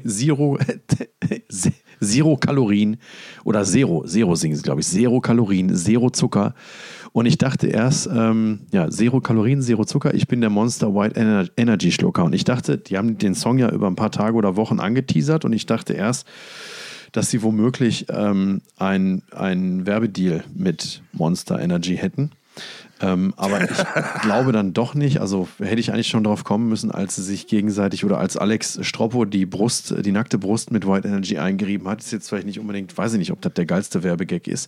Zero Kalorien oder Zero singen sie, glaube ich. Zero Kalorien, Zero Zucker. Und ich dachte erst, Zero Kalorien, Zero Zucker, ich bin der Monster White Energy Schlucker. Und ich dachte, die haben den Song ja über ein paar Tage oder Wochen angeteasert und ich dachte erst, dass sie womöglich einen Werbedeal mit Monster Energy hätten. Aber ich glaube dann doch nicht, also hätte ich eigentlich schon drauf kommen müssen, als sie sich gegenseitig oder als Alex Stroppo die nackte Brust mit White Energy eingerieben hat. Ist jetzt vielleicht nicht unbedingt, weiß ich nicht, ob das der geilste Werbegag ist.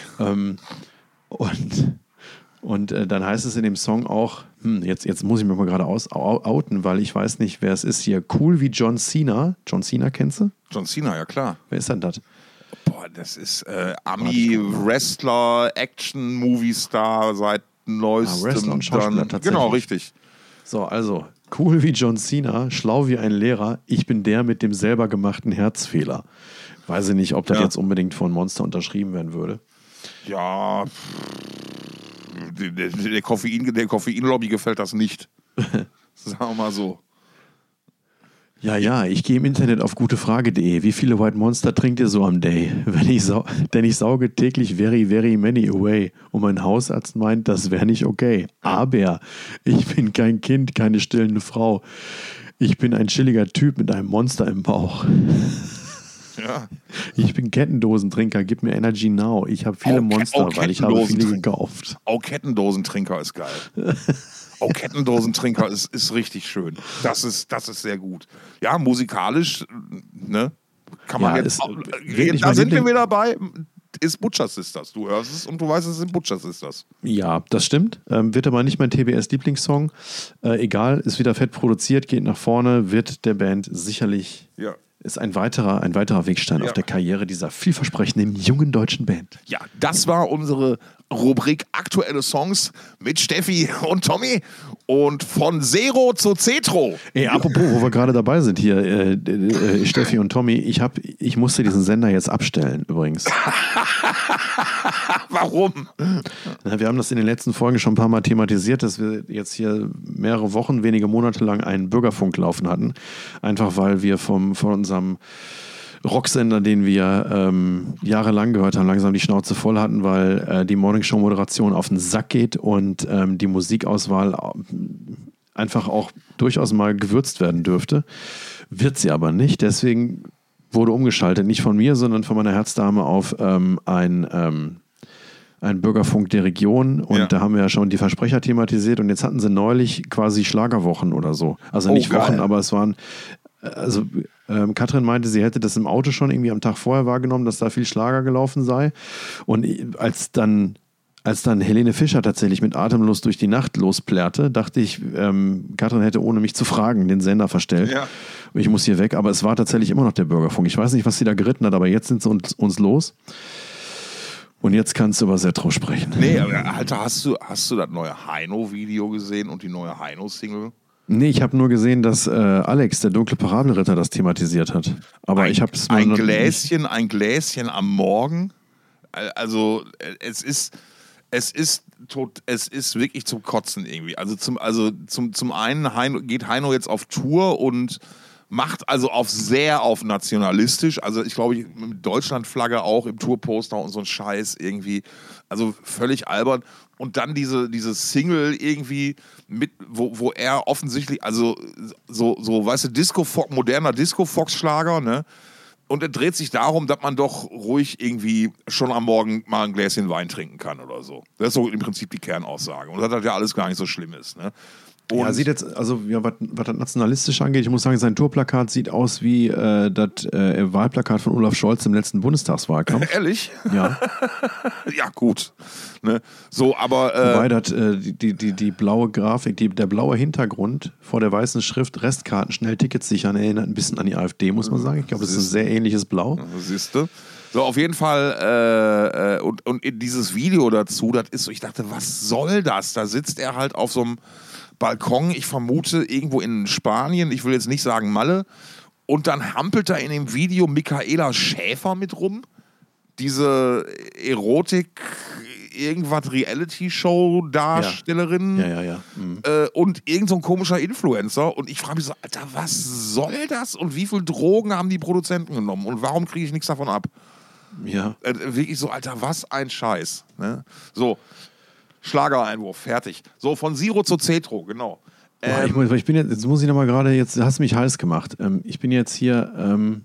Und dann heißt es in dem Song auch, jetzt muss ich mir mal gerade outen, weil ich weiß nicht, wer es ist hier. Cool wie John Cena. John Cena kennst du? John Cena, ja klar. Wer ist denn das? Boah, das ist Ami-Wrestler, Action-Movie-Star seit neuestem. Wrestler und Schauspieler tatsächlich. Genau, richtig. So, also, cool wie John Cena, schlau wie ein Lehrer, ich bin der mit dem selber gemachten Herzfehler. Weiß ich nicht, ob das jetzt unbedingt von Monster unterschrieben werden würde. Ja, der Koffein-Lobby gefällt das nicht. Sagen wir mal so. Ja, ich gehe im Internet auf gutefrage.de. Wie viele White Monster trinkt ihr so am Day? Denn ich sauge täglich very, very many away. Und mein Hausarzt meint, das wäre nicht okay. Aber ich bin kein Kind, keine stillende Frau. Ich bin ein chilliger Typ mit einem Monster im Bauch. Ja. Ich bin Kettendosentrinker, gib mir Energy now. Ich habe viele Monster, weil ich habe viele gekauft. Auch Kettendosentrinker ist geil. Auch Kettendosentrinker ist richtig schön. Das ist sehr gut. Ja, musikalisch, ne? Kann man jetzt. Da sind wir wieder bei. Ist Butcher Sisters. Du hörst es und du weißt, es sind Butcher Sisters. Ja, das stimmt. Wird aber nicht mein TBS-Lieblingssong. Egal, ist wieder fett produziert, geht nach vorne, wird der Band sicherlich. Ja. Ist ein weiterer Wegstein auf der Karriere dieser vielversprechenden jungen deutschen Band. Ja, das war unsere Rubrik Aktuelle Songs mit Steffi und Tommy und von Zero zu Cetro. Apropos, wo wir gerade dabei sind hier, Steffi und Tommy, ich musste diesen Sender jetzt abstellen übrigens. Warum? Wir haben das in den letzten Folgen schon ein paar Mal thematisiert, dass wir jetzt hier mehrere Wochen, wenige Monate lang einen Bürgerfunk laufen hatten. Einfach weil wir von unserem Rocksender, den wir jahrelang gehört haben, langsam die Schnauze voll hatten, weil die Morningshow-Moderation auf den Sack geht und die Musikauswahl einfach auch durchaus mal gewürzt werden dürfte. Wird sie aber nicht, deswegen wurde umgeschaltet, nicht von mir, sondern von meiner Herzdame auf ein Bürgerfunk der Region und da haben wir ja schon die Versprecher thematisiert und jetzt hatten sie neulich quasi Schlagerwochen oder so. Also nicht Wochen, aber es waren, Katrin meinte, sie hätte das im Auto schon irgendwie am Tag vorher wahrgenommen, dass da viel Schlager gelaufen sei und als dann Helene Fischer tatsächlich mit Atemlos durch die Nacht losplärrte, dachte ich, Katrin hätte ohne mich zu fragen den Sender verstellt. Ja. Ich muss hier weg, aber es war tatsächlich immer noch der Bürgerfunk. Ich weiß nicht, was sie da geritten hat, aber jetzt sind sie uns los. Und jetzt kannst du über Cetro sprechen. Nee, aber Alter, hast du das neue Heino-Video gesehen und die neue Heino-Single? Nee, ich habe nur gesehen, dass Alex, der dunkle Parabelritter, das thematisiert hat. Aber ich habe es ein Gläschen am Morgen. Also es ist wirklich zum Kotzen irgendwie. Also zum einen geht Heino jetzt auf Tour und macht also auf nationalistisch. Also ich glaube, mit Deutschlandflagge auch im Tourposter und so ein Scheiß irgendwie. Also völlig albern. Und dann diese Single irgendwie mit, wo er offensichtlich, also so weißt du, moderner Disco-Fox-Schlager, ne? Und es dreht sich darum, dass man doch ruhig irgendwie schon am Morgen mal ein Gläschen Wein trinken kann oder so. Das ist so im Prinzip die Kernaussage. Und dass das ja alles gar nicht so schlimm ist, ne? Und ja, sieht jetzt, also ja, was das nationalistisch angeht, ich muss sagen, sein Tourplakat sieht aus wie das Wahlplakat von Olaf Scholz im letzten Bundestagswahlkampf. Ehrlich? Ja. Ja, gut. Ne? So, aber. Wobei das die blaue Grafik, der blaue Hintergrund vor der weißen Schrift, Restkarten, schnell Tickets sichern, erinnert ein bisschen an die AfD, muss man sagen. Ich glaube, das ist ein sehr ähnliches Blau. Siehst du? So, auf jeden Fall, und dieses Video dazu, das ist so, ich dachte, was soll das? Da sitzt er halt auf so einem Balkon, ich vermute irgendwo in Spanien, ich will jetzt nicht sagen Malle, und dann hampelt da in dem Video Michaela Schäfer mit rum, diese Erotik, irgendwas Reality-Show-Darstellerin Ja. Mhm. Und irgend so ein komischer Influencer und ich frage mich so, Alter, was soll das und wie viel Drogen haben die Produzenten genommen und warum kriege ich nichts davon ab? Ja. Wirklich so, Alter, was ein Scheiß. Ne? So, Schlagereinwurf, fertig. So, von Zero zu Cetro, genau. Ich bin jetzt muss ich nochmal gerade, jetzt hast du mich heiß gemacht. Ich bin jetzt hier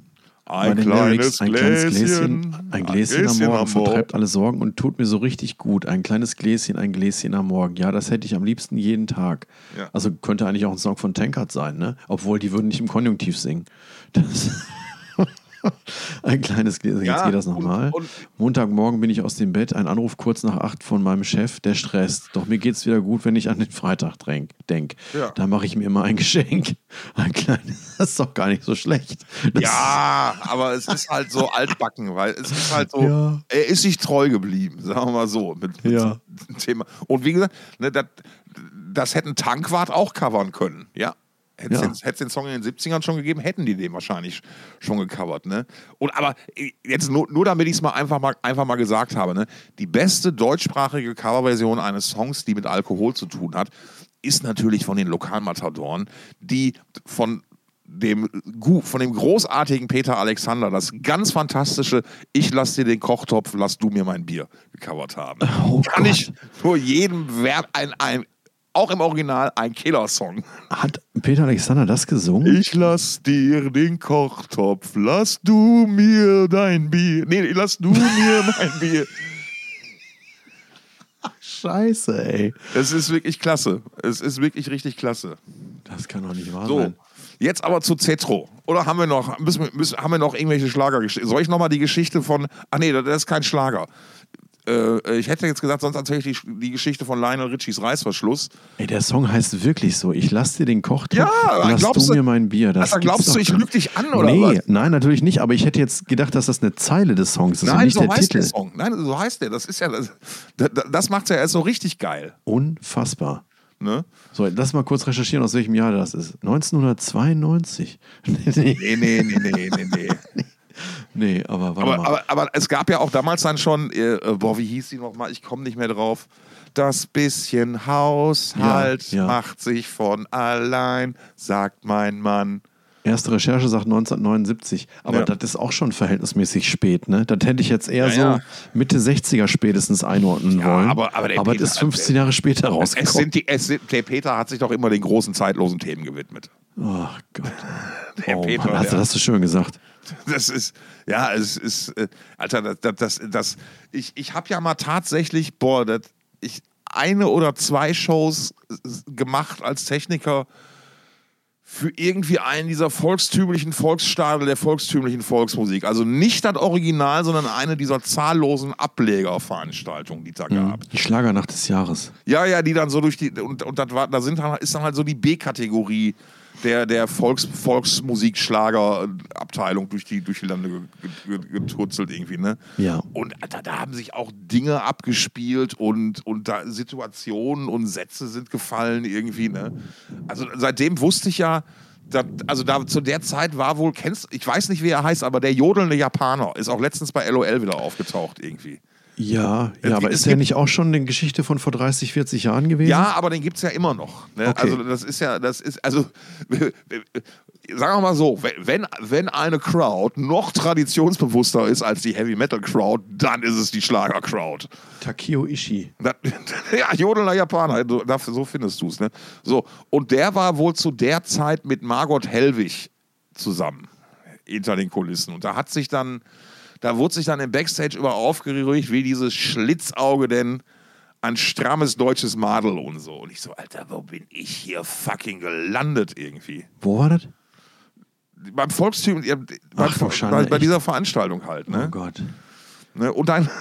Ein kleines Gläschen am Morgen am vertreibt alle Sorgen und tut mir so richtig gut. Ein Gläschen am Morgen. Ja, das hätte ich am liebsten jeden Tag. Ja. Also könnte eigentlich auch ein Song von Tankard sein, ne? Obwohl die würden nicht im Konjunktiv singen. Das ein kleines Gläschen. Jetzt geht das nochmal. Montagmorgen bin ich aus dem Bett. Ein Anruf kurz nach 8 von meinem Chef, der stresst. Doch mir geht es wieder gut, wenn ich an den Freitag denke. Ja. Da mache ich mir immer ein Geschenk. Ein kleines, das ist doch gar nicht so schlecht. Ja, aber es ist halt so altbacken, weil es ist halt so, Ja. er ist sich treu geblieben, sagen wir mal so. Mit Ja. dem Thema. Und wie gesagt, ne, das hätten Tankwart auch covern können, ja. Hätte es den Song in den 70ern schon gegeben, hätten die den wahrscheinlich schon gecovert. Ne? Und aber jetzt nur damit ich es mal einfach mal gesagt habe, ne? Die beste deutschsprachige Coverversion eines Songs, die mit Alkohol zu tun hat, ist natürlich von den Lokalmatadoren, die von dem großartigen Peter Alexander das ganz fantastische Ich lass dir den Kochtopf, lass du mir mein Bier gecovert haben. Oh Kann Gott. ich nur jedem auch im Original ein Killer-Song. Hat Peter Alexander das gesungen? Ich lass dir den Kochtopf, lass du mir dein Bier. Nee, lass du mir mein Bier. Scheiße, ey. Es ist wirklich klasse. Es ist wirklich richtig klasse. Das kann doch nicht wahr So, sein. jetzt aber zu Zetro. Oder haben wir noch, haben wir noch irgendwelche Schlagergeschichten? Soll ich nochmal die Geschichte von... Ach nee, das ist kein Schlager. Ich hätte jetzt gesagt, sonst erzähle ich die Geschichte von Lionel Richies Reißverschluss. Ey, der Song heißt wirklich so. Ich lass dir den Kochtopf, Ja, lass glaubst du du- mir mein Bier. Das Alter, glaubst gibt's du, doch ich gar- lüge dich an, oder Nee, was? nein, natürlich nicht. Aber ich hätte jetzt gedacht, dass das eine Zeile des Songs ist und Nein, nicht so der heißt Titel. der Song. Nein, so heißt der. Das ist ja... Das macht ja erst so richtig geil. Unfassbar. Ne? So, lass mal kurz recherchieren, aus welchem Jahr das ist. 1992. Nee. Nee, aber warte mal. Aber es gab ja auch damals dann schon, wie hieß die nochmal? Ich komme nicht mehr drauf. Das bisschen Haushalt Ja. macht sich von allein, sagt mein Mann. Erste Recherche sagt 1979. Aber Ja. das ist auch schon verhältnismäßig spät, ne? Das hätte ich jetzt eher Ja. so Mitte 60er spätestens einordnen wollen. aber der es Peter- ist 15 Jahre später rausgekommen. Der Peter hat sich doch immer den großen zeitlosen Themen gewidmet. Oh Gott. Der Oh, Peter, Mann, hast du ja. das so schön gesagt. Das ist, ja, es ist, Alter, ich habe ja mal tatsächlich, eine oder zwei Shows gemacht als Techniker für irgendwie einen dieser volkstümlichen Volksstadel der volkstümlichen Volksmusik. Also nicht das Original, sondern eine dieser zahllosen Ablegerveranstaltungen, die es da gab. Die Schlagernacht des Jahres. Ja, die dann so durch die, und ist dann halt so die B-Kategorie der Volksmusik-Schlager-Abteilung durch die Lande geturzelt irgendwie, ne? Ja. Und Alter, da haben sich auch Dinge abgespielt und da Situationen und Sätze sind gefallen irgendwie, ne? Also seitdem wusste ich ja, zu der Zeit war wohl, ich weiß nicht, wie er heißt, aber der jodelnde Japaner ist auch letztens bei LOL wieder aufgetaucht irgendwie. Ja, aber ist der nicht auch schon eine Geschichte von vor 30, 40 Jahren gewesen? Ja, aber den gibt es ja immer noch. Ne? Okay. Also sagen wir mal so, wenn eine Crowd noch traditionsbewusster ist als die Heavy-Metal-Crowd, dann ist es die Schlager-Crowd. Takio Ishii. Ja, jodelnder Japaner, so findest du es. Ne? So, und der war wohl zu der Zeit mit Margot Hellwig zusammen, hinter den Kulissen. Und da wurde sich dann im Backstage über aufgeregt, wie dieses Schlitzauge denn ein strammes deutsches Madel und so. Und ich so, Alter, wo bin ich hier fucking gelandet irgendwie? Wo war das? Beim Volkstüm, Ach, du Schande, bei echt? dieser Veranstaltung halt. Ne? Oh Gott. Ne? Und dann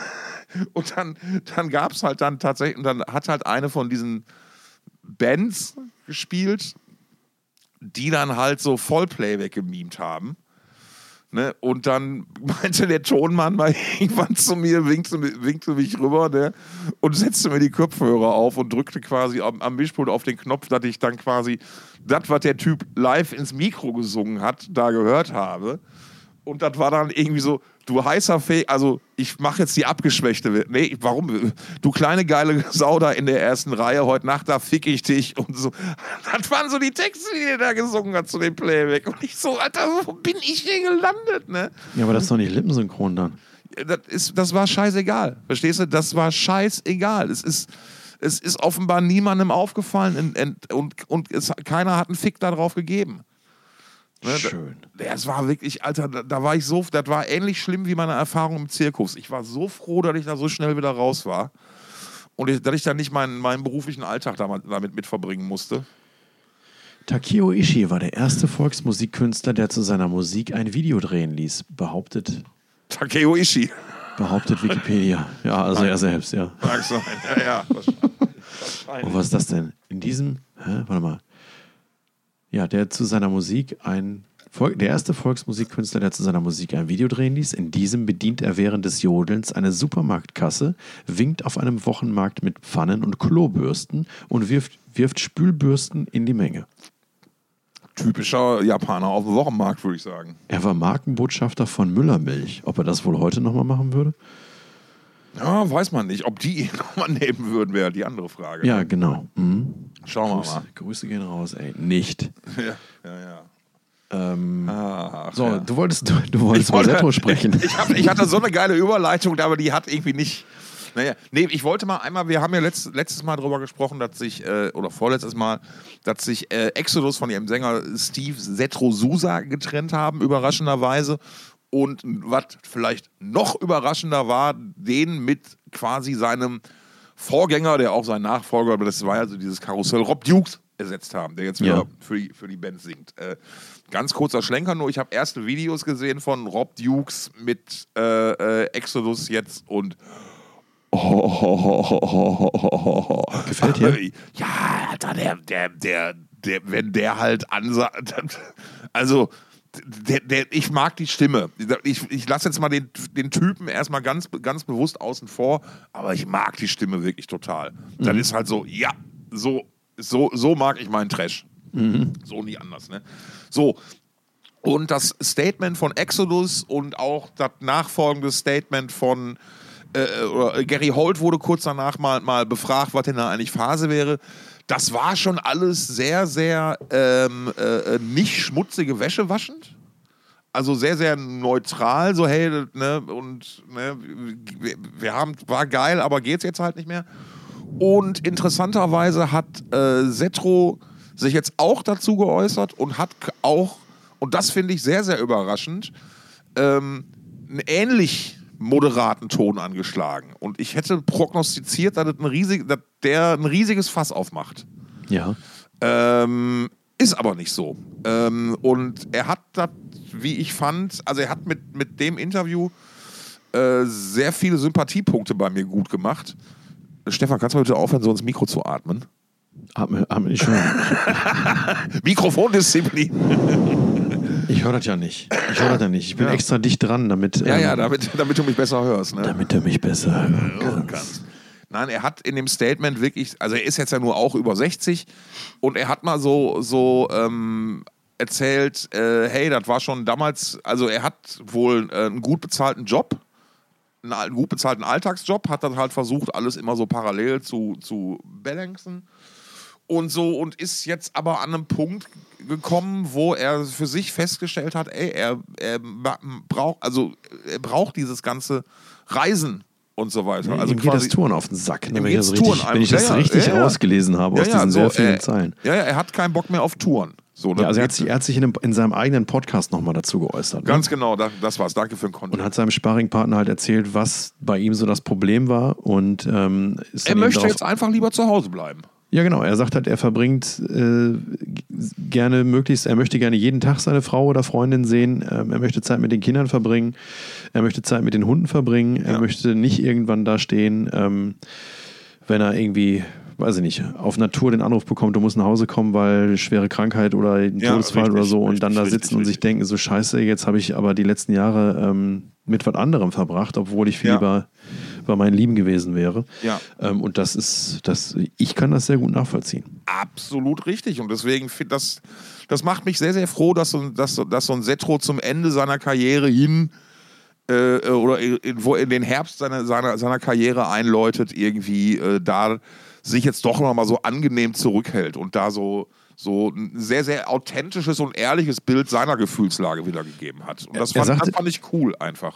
gab es halt dann tatsächlich, und dann hat halt eine von diesen Bands gespielt, die dann halt so Vollplayback gemimt haben. Ne? Und dann meinte der Tonmann mal irgendwann zu mir, winkte mich rüber, ne? Und setzte mir die Kopfhörer auf und drückte quasi am Mischpult auf den Knopf, dass ich dann quasi das, was der Typ live ins Mikro gesungen hat, da gehört habe. Und das war dann irgendwie so, du heißer also ich mache jetzt die abgeschwächte. Nee, warum? Du kleine geile Sau da in der ersten Reihe, heute Nacht, da fick ich dich und so. Das waren so die Texte, die er da gesungen hat zu dem Playback. Und ich so, Alter, wo bin ich hier gelandet, ne? Ja, aber das ist doch nicht lippensynchron dann. Das war scheißegal. Verstehst du? Das war scheißegal. Es ist offenbar niemandem aufgefallen und keiner hat einen Fick da drauf gegeben. Ne? Schön. Das war wirklich, Alter, da war ich so, das war ähnlich schlimm wie meine Erfahrung im Zirkus. Ich war so froh, dass ich da so schnell wieder raus war. Und dass ich dann nicht meinen beruflichen Alltag damit mit verbringen musste. Takeo Ishii war der erste Volksmusikkünstler, der zu seiner Musik ein Video drehen ließ, behauptet Takeo Ishii. Behauptet Wikipedia. Ja, also er selbst, ja. Mag sein. Ja. Und was ist das denn? In diesem, warte mal. Ja, der erste Volksmusikkünstler, der zu seiner Musik ein Video drehen ließ. In diesem bedient er während des Jodelns eine Supermarktkasse, winkt auf einem Wochenmarkt mit Pfannen und Klobürsten und wirft Spülbürsten in die Menge. Typischer Japaner auf dem Wochenmarkt, würde ich sagen. Er war Markenbotschafter von Müllermilch. Ob er das wohl heute nochmal machen würde? Ja, weiß man nicht. Ob die ihn nochmal nehmen würden, wäre die andere Frage. Ja, genau. Mhm. Schauen wir mal. Grüße gehen raus, ey. Nicht. Ja. So, du wolltest über Setro sprechen. Ich hatte so eine geile Überleitung, aber die hat irgendwie nicht. Naja, nee, ich wollte mal einmal, wir haben ja letztes Mal darüber gesprochen, dass sich, oder vorletztes Mal, dass sich Exodus von ihrem Sänger Steve Setro Souza getrennt haben, überraschenderweise. Und was vielleicht noch überraschender war, den mit quasi seinem Vorgänger, der auch sein Nachfolger, aber das war ja so dieses Karussell, Rob Dukes, ersetzt haben, der jetzt wieder für die Band singt. Ganz kurzer Schlenker nur, ich habe erste Videos gesehen von Rob Dukes mit Exodus jetzt und Gefällt dir? Ja, Alter, der wenn der halt ansagt, also ich mag die Stimme. Ich lasse jetzt mal den Typen erstmal ganz bewusst außen vor, aber ich mag die Stimme wirklich total. Das ist halt so, ja, so mag ich meinen Trash. So nie anders, ne? So. Und das Statement von Exodus und auch das nachfolgende Statement von Gary Holt wurde kurz danach mal befragt, was denn da eigentlich Phase wäre. Das war schon alles sehr, sehr nicht schmutzige Wäsche waschend. Also sehr, sehr neutral, so hey, ne, und ne, war geil, aber geht's jetzt halt nicht mehr. Und interessanterweise hat Setro sich jetzt auch dazu geäußert und hat auch, und das finde ich sehr, sehr überraschend, einen ähnlich moderaten Ton angeschlagen. Und ich hätte prognostiziert, dass der ein riesiges Fass aufmacht. Ja. Ist aber nicht so. Und er hat das, wie ich fand, also er hat mit dem Interview sehr viele Sympathiepunkte bei mir gut gemacht. Stefan, kannst du bitte aufhören, so ins Mikro zu atmen? Atme ich schon. Mikrofondisziplin. Ich höre das ja nicht. Ich bin extra dicht dran, damit... damit du mich besser hörst. Ne? Damit du mich besser hören kannst. Nein, er hat in dem Statement wirklich, also er ist jetzt ja nur auch über 60 und er hat mal so erzählt, hey, das war schon damals, also er hat wohl einen gut bezahlten Job, einen gut bezahlten Alltagsjob, hat dann halt versucht, alles immer so parallel zu balancen. Und so, und ist jetzt aber an einem Punkt gekommen, wo er für sich festgestellt hat, ey, er braucht dieses ganze Reisen und so weiter. Ja, also ihm geht das Touren auf den Sack, wenn ich das wenn richtig rausgelesen habe aus diesen sehr vielen Zeilen. Ja, er hat keinen Bock mehr auf Touren. So, ne? Ja, also er hat sich in seinem eigenen Podcast nochmal dazu geäußert. Ganz genau, das war's. Danke für den Content. Und hat seinem Sparringpartner halt erzählt, was bei ihm so das Problem war. Und er möchte jetzt einfach lieber zu Hause bleiben. Ja, genau. Er sagt halt, er verbringt er möchte gerne jeden Tag seine Frau oder Freundin sehen. Er möchte Zeit mit den Kindern verbringen. Er möchte Zeit mit den Hunden verbringen. Ja. Er möchte nicht irgendwann da stehen, wenn er irgendwie, weiß ich nicht, auf Natur den Anruf bekommt, du musst nach Hause kommen, weil schwere Krankheit oder ein Todesfall oder so und dann da sitzen und sich denken, so scheiße, jetzt habe ich aber die letzten Jahre mit was anderem verbracht, obwohl ich viel lieber bei meinen Lieben gewesen wäre. Ja. Und ich kann das sehr gut nachvollziehen. Absolut richtig. Und deswegen das macht mich sehr, sehr froh, dass so ein Setro zum Ende seiner Karriere hin oder in den Herbst seiner Karriere einläutet, irgendwie da sich jetzt doch noch mal so angenehm zurückhält und da so ein sehr, sehr authentisches und ehrliches Bild seiner Gefühlslage wiedergegeben hat. Und das fand ich cool einfach.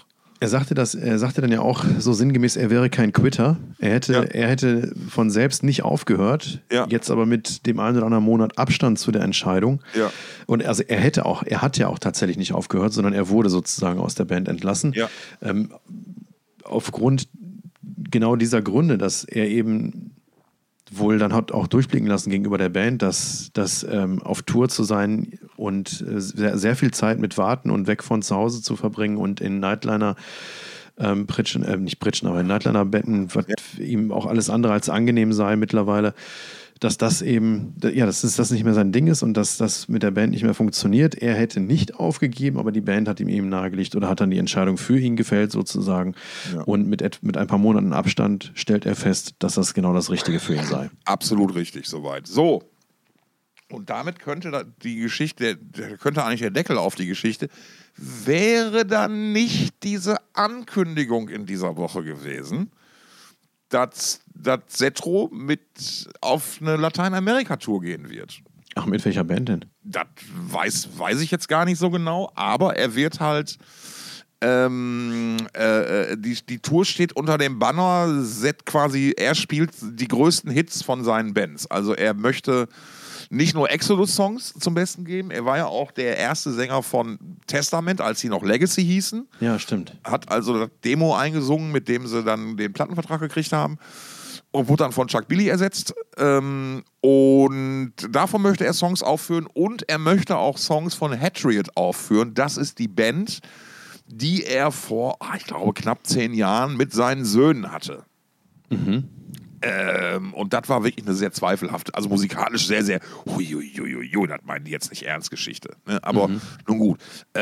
Er sagte dann ja auch so sinngemäß, er wäre kein Quitter. Er hätte von selbst nicht aufgehört, jetzt aber mit dem einen oder anderen Monat Abstand zu der Entscheidung. Ja. Und also er hat ja auch tatsächlich nicht aufgehört, sondern er wurde sozusagen aus der Band entlassen. Ja. Aufgrund genau dieser Gründe, dass er eben wohl dann hat auch durchblicken lassen gegenüber der Band, dass auf Tour zu sein und sehr, sehr viel Zeit mit Warten und weg von zu Hause zu verbringen und in Nightliner in Nightliner-Betten, was ihm auch alles andere als angenehm sei mittlerweile, dass das eben, dass das nicht mehr sein Ding ist und dass das mit der Band nicht mehr funktioniert. Er hätte nicht aufgegeben, aber die Band hat ihm eben nahegelegt oder hat dann die Entscheidung für ihn gefällt sozusagen. Ja. Und mit ein paar Monaten Abstand stellt er fest, dass das genau das Richtige für ihn sei. Absolut richtig, soweit. So. Und damit könnte die Geschichte, könnte eigentlich der Deckel auf die Geschichte, wäre dann nicht diese Ankündigung in dieser Woche gewesen, dass Setro mit auf eine Lateinamerika-Tour gehen wird. Ach, mit welcher Band denn? Das weiß ich jetzt gar nicht so genau, aber er wird halt die Tour steht unter dem Banner er spielt die größten Hits von seinen Bands. Also er möchte nicht nur Exodus-Songs zum Besten geben, er war ja auch der erste Sänger von Testament, als sie noch Legacy hießen. Ja, stimmt. Hat also das Demo eingesungen, mit dem sie dann den Plattenvertrag gekriegt haben und wurde dann von Chuck Billy ersetzt. Und davon möchte er Songs aufführen und er möchte auch Songs von Hatriot aufführen. Das ist die Band, die er vor, ich glaube, knapp 10 Jahren mit seinen Söhnen hatte. Mhm. Und das war wirklich eine sehr zweifelhafte, also musikalisch sehr, sehr das meinen die jetzt nicht ernst Geschichte. Ne? Aber nun gut.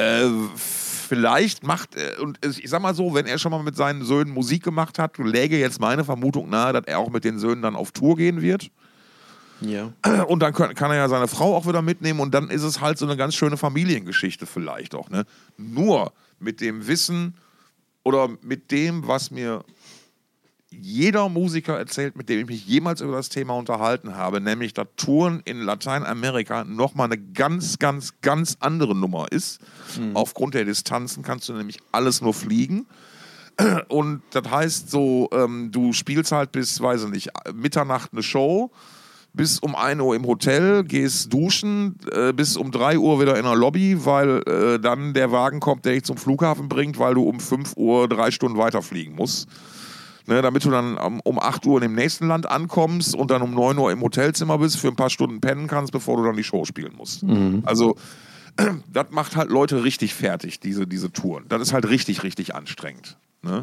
Vielleicht und ich sag mal so, wenn er schon mal mit seinen Söhnen Musik gemacht hat, läge jetzt meine Vermutung nahe, dass er auch mit den Söhnen dann auf Tour gehen wird. Ja. Und dann kann er ja seine Frau auch wieder mitnehmen und dann ist es halt so eine ganz schöne Familiengeschichte vielleicht auch. Ne? Nur mit dem Wissen oder mit dem, was mir jeder Musiker erzählt, mit dem ich mich jemals über das Thema unterhalten habe, nämlich dass Touren in Lateinamerika nochmal eine ganz, ganz, ganz andere Nummer ist. Aufgrund der Distanzen kannst du nämlich alles nur fliegen. Und das heißt so, du spielst halt bis, weiß ich nicht, Mitternacht eine Show, bis um 1 Uhr im Hotel, gehst duschen, bis um 3 Uhr wieder in der Lobby, weil dann der Wagen kommt, der dich zum Flughafen bringt, weil du um 5 Uhr 3 Stunden weiterfliegen musst. Ne, damit du dann um 8 Uhr in dem nächsten Land ankommst und dann um 9 Uhr im Hotelzimmer bist, für ein paar Stunden pennen kannst, bevor du dann die Show spielen musst. Also, das macht halt Leute richtig fertig, diese Touren. Das ist halt richtig, richtig anstrengend. Ne?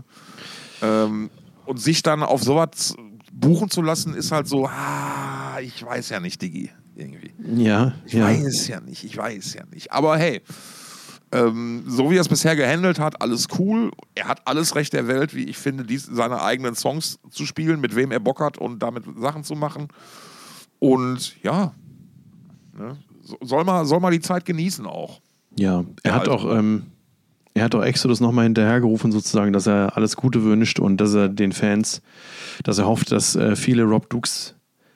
Und sich dann auf sowas buchen zu lassen, ist halt so, ich weiß ja nicht, Diggi, irgendwie. Ja. Ich weiß ja nicht. Aber hey, so wie er es bisher gehandelt hat, alles cool. Er hat alles Recht der Welt, wie ich finde, seine eigenen Songs zu spielen, mit wem er Bock hat und damit Sachen zu machen. Und ja, ne, soll mal die Zeit genießen auch. Ja, er hat auch Exodus nochmal hinterhergerufen, sozusagen, dass er alles Gute wünscht und dass er den Fans, dass er hofft, dass viele Rob Dukes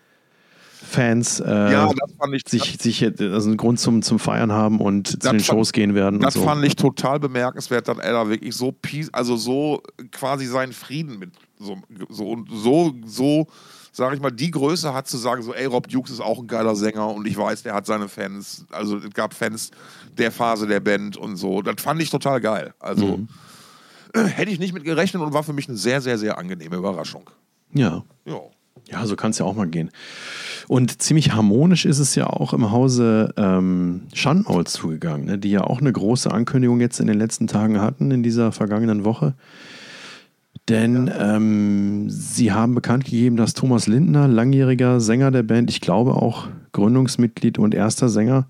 Fans das fand ich, sich einen Grund zum Feiern haben und zu den Shows gehen werden. Das fand ich total bemerkenswert, dass er da wirklich so so quasi seinen Frieden mit so sag ich mal, die Größe hat zu sagen, so, ey, Rob Dukes ist auch ein geiler Sänger und ich weiß, der hat seine Fans, also es gab Fans der Phase der Band und so. Das fand ich total geil. Also hätte ich nicht mit gerechnet und war für mich eine sehr, sehr, sehr angenehme Überraschung. Ja. Ja, so kann es ja auch mal gehen. Und ziemlich harmonisch ist es ja auch im Hause Schandmaul zugegangen, ne? Die ja auch eine große Ankündigung jetzt in den letzten Tagen hatten, in dieser vergangenen Woche. Denn sie haben bekannt gegeben, dass Thomas Lindner, langjähriger Sänger der Band, ich glaube auch Gründungsmitglied und erster Sänger,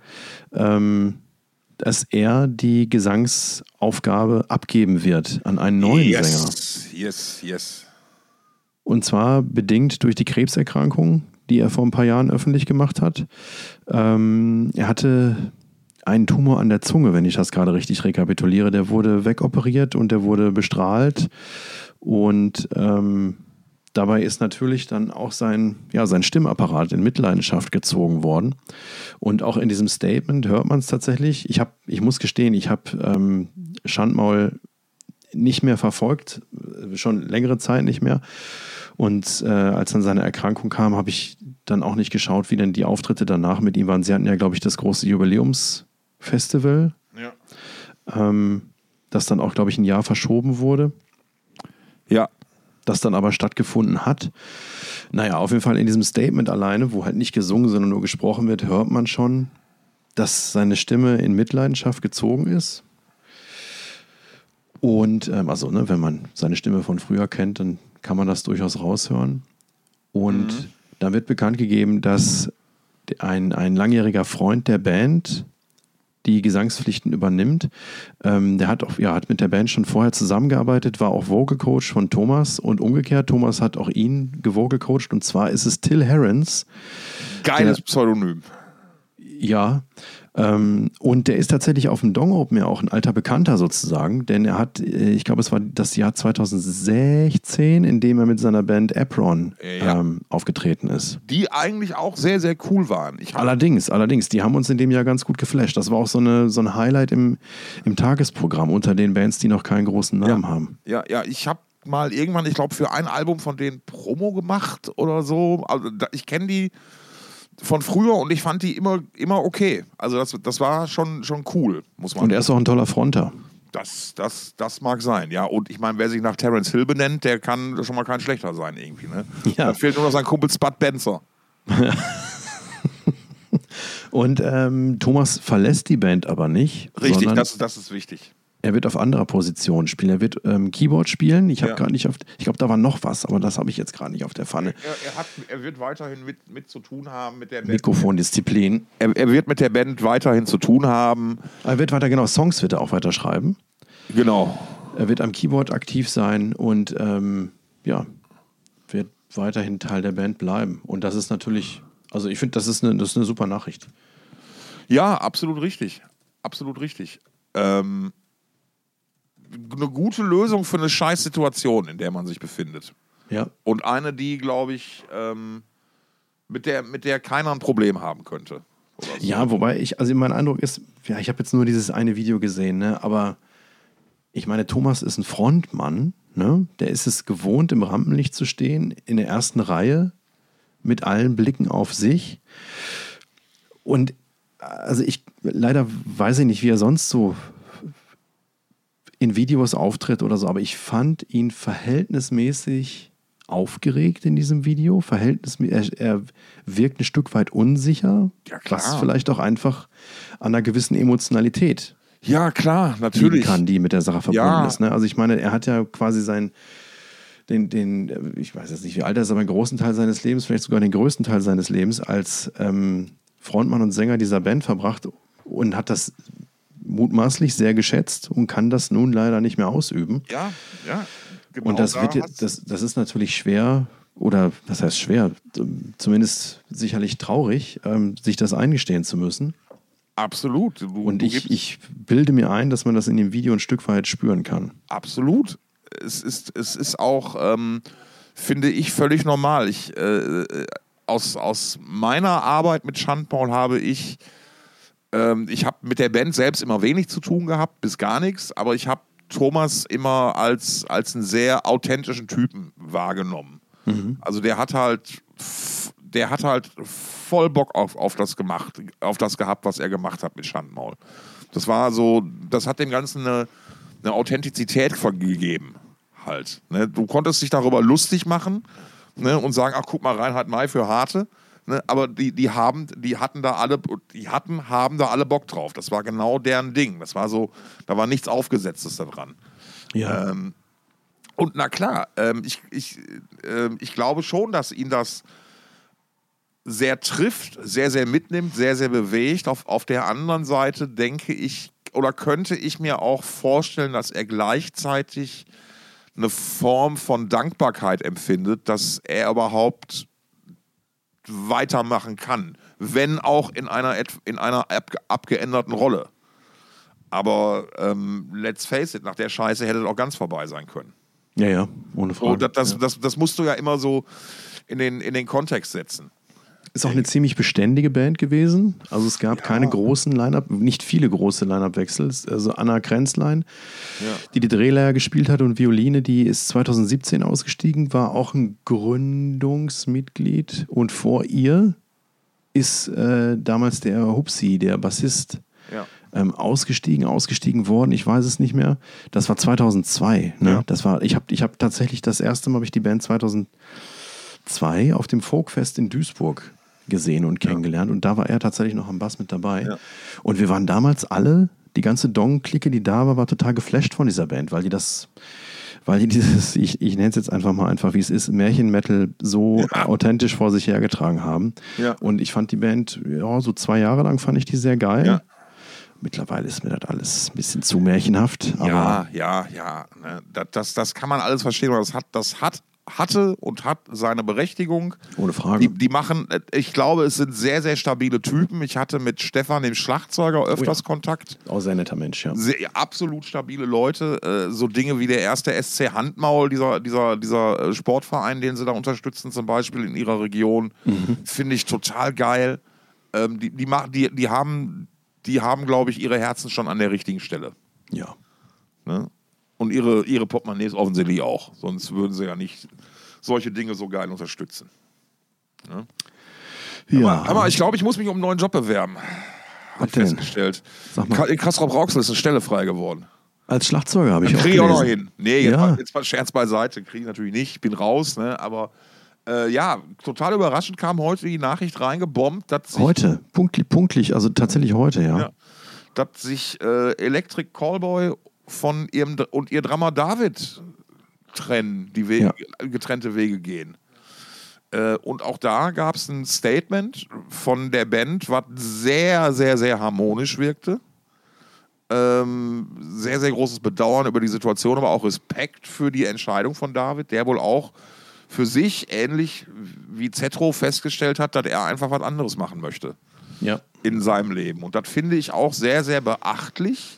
dass er die Gesangsaufgabe abgeben wird an einen neuen Sänger. Yes. Und zwar bedingt durch die Krebserkrankung, die er vor ein paar Jahren öffentlich gemacht hat. Er hatte einen Tumor an der Zunge, wenn ich das gerade richtig rekapituliere. Der wurde wegoperiert und der wurde bestrahlt. Und dabei ist natürlich dann auch sein Stimmapparat in Mitleidenschaft gezogen worden. Und auch in diesem Statement hört man es tatsächlich. Ich muss gestehen, ich habe Schandmaul nicht mehr verfolgt, schon längere Zeit nicht mehr. Und als dann seine Erkrankung kam, habe ich dann auch nicht geschaut, wie denn die Auftritte danach mit ihm waren. Sie hatten ja, glaube ich, das große Jubiläumsfestival, das dann auch, glaube ich, ein Jahr verschoben wurde. Ja. Das dann aber stattgefunden hat. Naja, auf jeden Fall in diesem Statement alleine, wo halt nicht gesungen, sondern nur gesprochen wird, hört man schon, dass seine Stimme in Mitleidenschaft gezogen ist. Und wenn man seine Stimme von früher kennt, dann kann man das durchaus raushören. Und da wird bekannt gegeben, dass ein langjähriger Freund der Band die Gesangspflichten übernimmt. Der hat mit der Band schon vorher zusammengearbeitet, war auch Vocal Coach von Thomas und umgekehrt, Thomas hat auch ihn gevocal coacht, und zwar ist es Till Herrens. Geiles Pseudonym. Ja, und der ist tatsächlich auf dem Dong Open ja auch ein alter Bekannter sozusagen, denn er hat, ich glaube, es war das Jahr 2016, in dem er mit seiner Band Apron aufgetreten ist. Die eigentlich auch sehr, sehr cool waren. Allerdings, die haben uns in dem Jahr ganz gut geflasht. Das war auch so ein Highlight im Tagesprogramm unter den Bands, die noch keinen großen Namen haben. Ja, ich habe mal irgendwann, ich glaube, für ein Album von denen Promo gemacht oder so. Also, ich kenne die von früher und ich fand die immer okay. Also das war schon cool, muss man sagen. Und er ist auch ein toller Fronter. Das mag sein, ja. Und ich meine, wer sich nach Terence Hill benennt, der kann schon mal kein schlechter sein irgendwie, ne? Ja. Da fehlt nur noch sein Kumpel Spud Benzer. Und Thomas verlässt die Band aber nicht. Richtig, das ist wichtig. Er wird auf anderer Position spielen. Er wird Keyboard spielen. Ich habe gerade nicht ich glaube, da war noch was, aber das habe ich jetzt gerade nicht auf der Pfanne. Er wird weiterhin mit zu tun haben mit der Band. Mikrofondisziplin. Er wird mit der Band weiterhin zu tun haben. Er wird Songs wird er auch weiter schreiben. Genau. Er wird am Keyboard aktiv sein und wird weiterhin Teil der Band bleiben. Und das ist natürlich, also ich finde, das ist eine super Nachricht. Ja, absolut richtig. Absolut richtig. Eine gute Lösung für eine Scheißsituation, in der man sich befindet. Ja. Und eine, die, glaube ich, mit der keiner ein Problem haben könnte. So. Ja, wobei mein Eindruck ist, ja, ich habe jetzt nur dieses eine Video gesehen, ne, aber ich meine, Thomas ist ein Frontmann, ne? Der ist es gewohnt, im Rampenlicht zu stehen, in der ersten Reihe, mit allen Blicken auf sich. Und also leider weiß ich nicht, wie er sonst so in Videos auftritt oder so, aber ich fand ihn verhältnismäßig aufgeregt in diesem Video. Er wirkt ein Stück weit unsicher, was vielleicht auch einfach an einer gewissen Emotionalität natürlich kann, die mit der Sache verbunden ist. Ne? Also ich meine, er hat ja quasi ich weiß jetzt nicht, wie alt er ist, aber einen großen Teil seines Lebens, vielleicht sogar den größten Teil seines Lebens als Frontmann und Sänger dieser Band verbracht und hat das mutmaßlich sehr geschätzt und kann das nun leider nicht mehr ausüben. Ja, genau. Und das ist natürlich schwer, oder was heißt schwer, zumindest sicherlich traurig, sich das eingestehen zu müssen. Absolut. Ich bilde mir ein, dass man das in dem Video ein Stück weit spüren kann. Absolut. Es ist auch, finde ich, völlig normal. Aus meiner Arbeit mit Schandmaul habe ich habe mit der Band selbst immer wenig zu tun gehabt, bis gar nichts, aber ich habe Thomas immer als einen sehr authentischen Typen wahrgenommen. Mhm. Also der hat halt voll Bock auf das gehabt, was er gemacht hat mit Schandmaul. Das war so, das hat dem Ganzen eine Authentizität gegeben halt. Ne? Du konntest dich darüber lustig machen, ne? Und sagen, ach guck mal, Reinhard May für Harte. Ne, aber die haben da alle Bock drauf. Das war genau deren Ding. Das war so, da war nichts Aufgesetztes daran. Ja. Und na klar, ich glaube schon, dass ihn das sehr trifft, sehr, sehr mitnimmt, sehr, sehr bewegt. Auf der anderen Seite denke ich, oder könnte ich mir auch vorstellen, dass er gleichzeitig eine Form von Dankbarkeit empfindet, dass er überhaupt weitermachen kann, wenn auch in einer abgeänderten Rolle. Aber let's face it, nach der Scheiße hätte es auch ganz vorbei sein können. Ja, ohne Frage. Das musst du ja immer so in den Kontext setzen. Ist auch eine ziemlich beständige Band gewesen. Also es gab keine großen Line-Up, nicht viele große Line-Up-Wechsel. Also Anna Kränzlein, die Drehleier gespielt hat und Violine, die ist 2017 ausgestiegen, war auch ein Gründungsmitglied. Und vor ihr ist damals der Hupsi, der Bassist, ausgestiegen worden. Ich weiß es nicht mehr. Das war 2002. Ne? Ja. Das war, ich hab tatsächlich das erste Mal die Band 2002 auf dem Folkfest in Duisburg gesehen und kennengelernt. Und da war er tatsächlich noch am Bass mit dabei. Ja. Und wir waren damals alle, die ganze Dong-Clique, die da war total geflasht von dieser Band, weil die dieses, ich nenne es jetzt einfach mal wie es ist, Märchen-Metal so authentisch vor sich hergetragen haben. Ja. Und ich fand die Band, so 2 Jahre lang fand ich die sehr geil. Ja. Mittlerweile ist mir das alles ein bisschen zu märchenhaft. Aber ja. Ne? Das kann man alles verstehen. Das hatte und hat seine Berechtigung. Ohne Frage. Die machen, ich glaube, es sind sehr, sehr stabile Typen. Ich hatte mit Stefan, dem Schlagzeuger, öfters Kontakt. Auch sehr netter Mensch, ja. Absolut stabile Leute. So Dinge wie der erste SC Handmaul, dieser Sportverein, den sie da unterstützen, zum Beispiel in ihrer Region, finde ich total geil. Die haben, glaube ich, ihre Herzen schon an der richtigen Stelle. Ja. Ne? Und ihre Portemonnaies offensichtlich auch. Sonst würden sie ja nicht solche Dinge so geil unterstützen. Ne? Ja. Aber ich glaube, ich muss mich um einen neuen Job bewerben. Hab ich festgestellt. Sag mal. In Castrop-Rauxel ist eine Stelle frei geworden. Als Schlagzeuger habe ich auch gelesen. Kriege ich auch noch hin. Nee, jetzt mal Scherz beiseite. Kriege ich natürlich nicht. Ich bin raus. Ne? Aber total überraschend kam heute die Nachricht reingebombt. Dass heute? Punktlich. Also tatsächlich heute, ja. Dass sich Electric Callboy von ihr Drummer David trennen, getrennte Wege gehen. Und auch da gab es ein Statement von der Band, was sehr, sehr, sehr harmonisch wirkte. Sehr, sehr großes Bedauern über die Situation, aber auch Respekt für die Entscheidung von David, der wohl auch für sich, ähnlich wie Zetro, festgestellt hat, dass er einfach was anderes machen möchte in seinem Leben. Und das finde ich auch sehr, sehr beachtlich.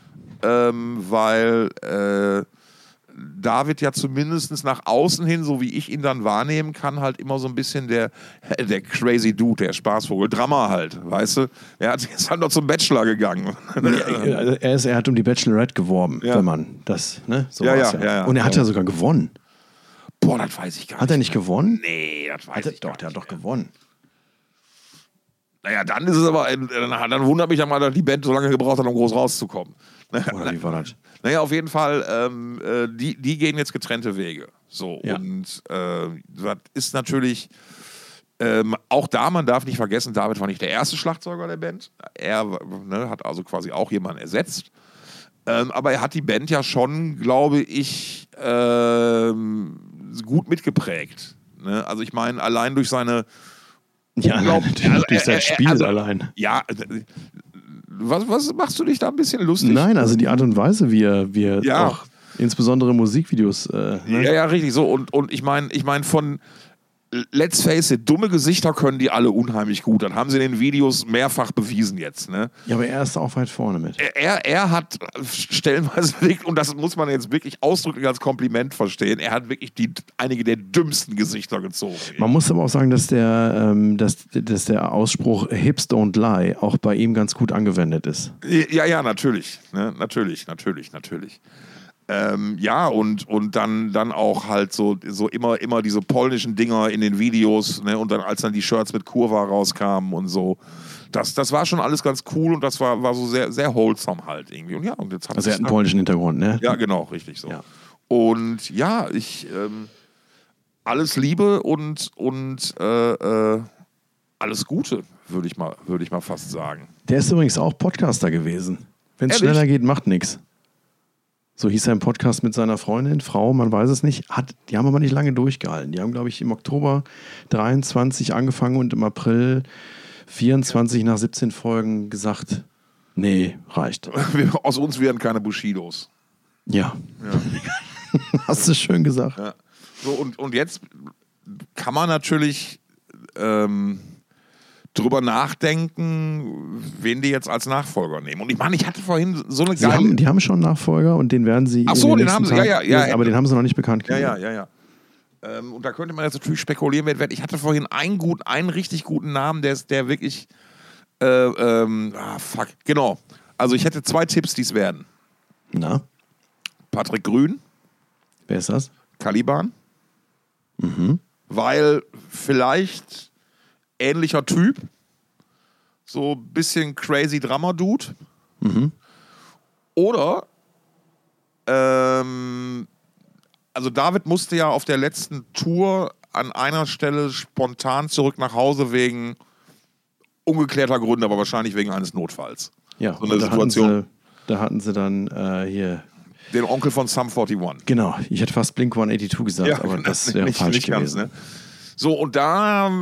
Weil David ja zumindest nach außen hin, so wie ich ihn dann wahrnehmen kann, halt immer so ein bisschen der crazy Dude, der Spaßvogel, Drummer halt, weißt du? Er ist halt noch zum Bachelor gegangen. Er hat um die Bachelorette geworben, wenn man das, ne? So ja. Und er hat ja sogar gewonnen. Boah, das weiß ich gar nicht. Hat er nicht gewonnen? Nee, das weiß ich doch, der hat doch gewonnen. Naja, dann ist es aber, dann wundert mich ja mal, dass die Band so lange gebraucht hat, um groß rauszukommen. Oder wie war das? Naja, auf jeden Fall, die gehen jetzt getrennte Wege. So, und das ist natürlich auch da, man darf nicht vergessen, David war nicht der erste Schlagzeuger der Band. Er hat also quasi auch jemanden ersetzt. Aber er hat die Band ja schon, glaube ich, gut mitgeprägt. Ne? Also ich meine, allein durch seine durch sein Spiel allein. Ja, was machst du dich da ein bisschen lustig? Nein, also die Art und Weise, wie er auch insbesondere Musikvideos. Ja, richtig so. Und ich meine von Let's face it, dumme Gesichter können die alle unheimlich gut. Das haben sie in den Videos mehrfach bewiesen jetzt. Ne? Ja, aber er ist auch weit vorne mit. Er hat stellenweise, und das muss man jetzt wirklich ausdrücklich als Kompliment verstehen, er hat wirklich einige der dümmsten Gesichter gezogen. Man muss aber auch sagen, dass der Ausspruch Hips don't lie auch bei ihm ganz gut angewendet ist. Ja, natürlich. Ne? Natürlich. Und dann auch halt so immer diese polnischen Dinger in den Videos, ne? Und dann, als dann die Shirts mit Kurva rauskamen und so. Das war schon alles ganz cool und das war so sehr, sehr wholesome halt irgendwie. Und und jetzt also er hat einen polnischen Hintergrund, ne? Ja, genau, richtig so. Ja. Und ich alles Liebe und alles Gute, würde ich mal fast sagen. Der ist übrigens auch Podcaster gewesen. Wenn es schneller geht, macht nichts. So hieß er im Podcast mit seiner Freundin, Frau, man weiß es nicht. Die haben aber nicht lange durchgehalten. Die haben, glaube ich, im Oktober 23 angefangen und im April 24 nach 17 Folgen gesagt, nee, reicht. Aus uns werden keine Bushidos. Ja. Hast du schön gesagt. Ja. So, und jetzt kann man natürlich drüber nachdenken, wen die jetzt als Nachfolger nehmen. Und ich meine, ich hatte vorhin so eine geile... Die haben schon einen Nachfolger und den werden sie... Ach so, den haben sie, ja. Aber den haben sie noch nicht bekannt gegeben. Ja. Und da könnte man jetzt natürlich spekulieren, wer wird. Ich hatte vorhin einen richtig guten Namen, der wirklich. Fuck. Genau. Also ich hätte 2 Tipps, die es werden. Na? Patrick Grün. Wer ist das? Caliban. Weil vielleicht ähnlicher Typ. So ein bisschen crazy Drama-Dude. Oder also David musste ja auf der letzten Tour an einer Stelle spontan zurück nach Hause wegen ungeklärter Gründe, aber wahrscheinlich wegen eines Notfalls. Ja, so eine Situation. Da hatten sie dann hier... Den Onkel von Sum 41. Genau, ich hätte fast Blink 182 gesagt, ja, aber das wäre falsch gewesen. Ganz, ne? So, und da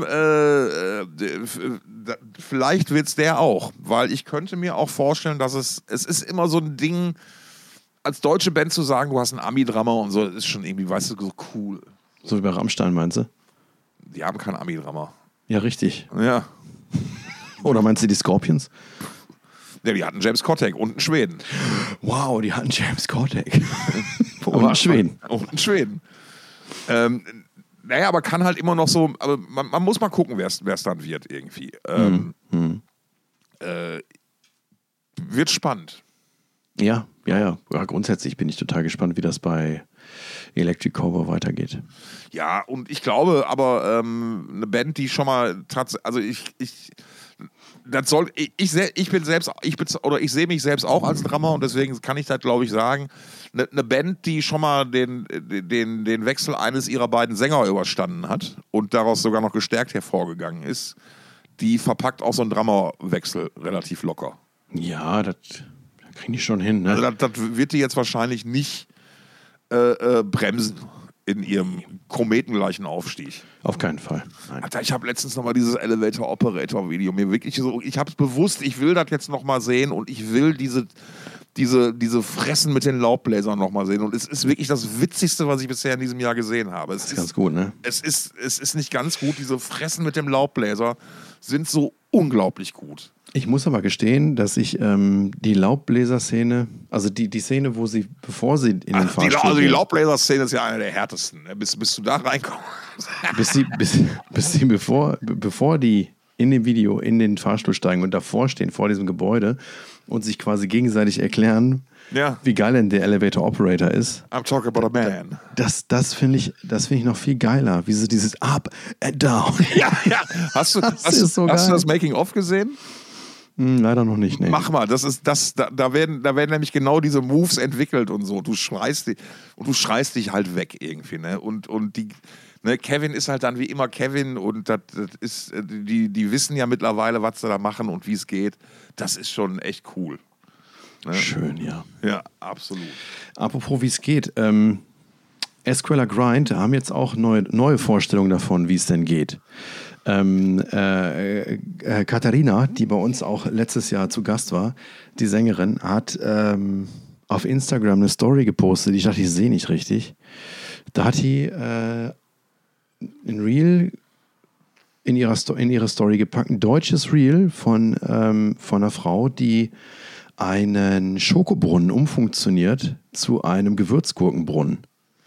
vielleicht wird es der auch, weil ich könnte mir auch vorstellen, dass es ist immer so ein Ding, als deutsche Band zu sagen, du hast einen Ami-Drummer und so, das ist schon irgendwie, weißt du, so cool. So wie bei Rammstein, meinst du? Die haben keinen Ami-Drummer. Ja, richtig. Ja. Oder meinst du die Scorpions? Ja, die hatten James Kottek und einen Schweden. Wow, die hatten James Kottek. Und einen Schweden. Und einen Schweden. Naja, aber kann halt immer noch so, aber man muss mal gucken, wer es dann wird irgendwie. Wird spannend. Ja, grundsätzlich bin ich total gespannt, wie das bei Electric Cowboy weitergeht. Ja, und ich glaube aber, eine Band, die schon mal also ich sehe mich selbst auch als Drummer und deswegen kann ich das, glaube ich, sagen, eine Band, die schon mal den Wechsel eines ihrer beiden Sänger überstanden hat und daraus sogar noch gestärkt hervorgegangen ist, die verpackt auch so einen Drummerwechsel relativ locker. Ja, das kriegen die schon hin. Ne? Also das wird die jetzt wahrscheinlich nicht bremsen in ihrem kometengleichen Aufstieg. Auf keinen Fall. Nein. Alter, ich habe letztens nochmal dieses Elevator-Operator-Video mir wirklich so, ich habe es bewusst, ich will das jetzt nochmal sehen und ich will diese Fressen mit den Laubbläsern nochmal sehen und es ist wirklich das Witzigste, was ich bisher in diesem Jahr gesehen habe. Das ist ganz gut, ne? Es ist nicht ganz gut, diese Fressen mit dem Laubbläser sind so unglaublich gut. Ich muss aber gestehen, dass ich die Laubbläser-Szene, also die Szene, bevor sie in den Fahrstuhl also die Laubbläser-Szene ist ja eine der härtesten, ne? bis du da reinkommst. Bevor die in dem Video in den Fahrstuhl steigen und davor stehen, vor diesem Gebäude und sich quasi gegenseitig erklären, wie geil denn der Elevator Operator ist. I'm talking about a man. Das finde ich noch viel geiler, wie so dieses Up and Down. Ja. Hast du das Making-of gesehen? Leider noch nicht, nee. Mach mal, da werden nämlich genau diese Moves entwickelt und so. Du schreist dich halt weg irgendwie, ne? Und die, ne, Kevin ist halt dann wie immer Kevin und das ist, die wissen ja mittlerweile, was sie da machen und wie es geht. Das ist schon echt cool. Ne? Schön, ja. Ja, absolut. Apropos, wie es geht, Esquella Grind haben jetzt auch neue Vorstellungen davon, wie es denn geht. Katharina, die bei uns auch letztes Jahr zu Gast war, die Sängerin, hat auf Instagram eine Story gepostet. Ich dachte, ich sehe nicht richtig. Da hat die ein Reel in ihre Story gepackt, ein deutsches Reel von einer Frau, die einen Schokobrunnen umfunktioniert zu einem Gewürzgurkenbrunnen.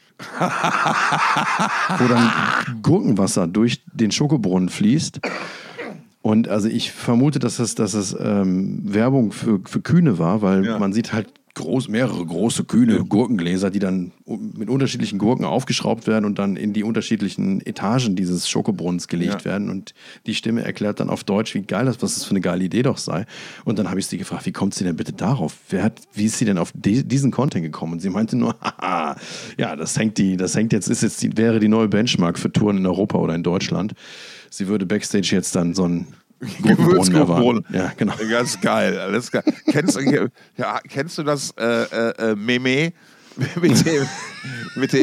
Wo dann Gurkenwasser durch den Schokobrunnen fließt. Und also ich vermute, dass das Werbung für Kühne war, weil man sieht halt mehrere große Kühne Gurkengläser, die dann mit unterschiedlichen Gurken aufgeschraubt werden und dann in die unterschiedlichen Etagen dieses Schokobrunnens gelegt werden. Und die Stimme erklärt dann auf Deutsch, wie geil was das für eine geile Idee doch sei. Und dann habe ich sie gefragt, wie kommt sie denn bitte darauf? Wie ist sie denn auf diesen Content gekommen? Und sie meinte nur, ja, wäre die neue Benchmark für Touren in Europa oder in Deutschland. Sie würde Backstage jetzt dann so einen Gewürzgurkenbrunnen. Ja, genau. Ganz geil, alles geil. Kennst du das Meme mit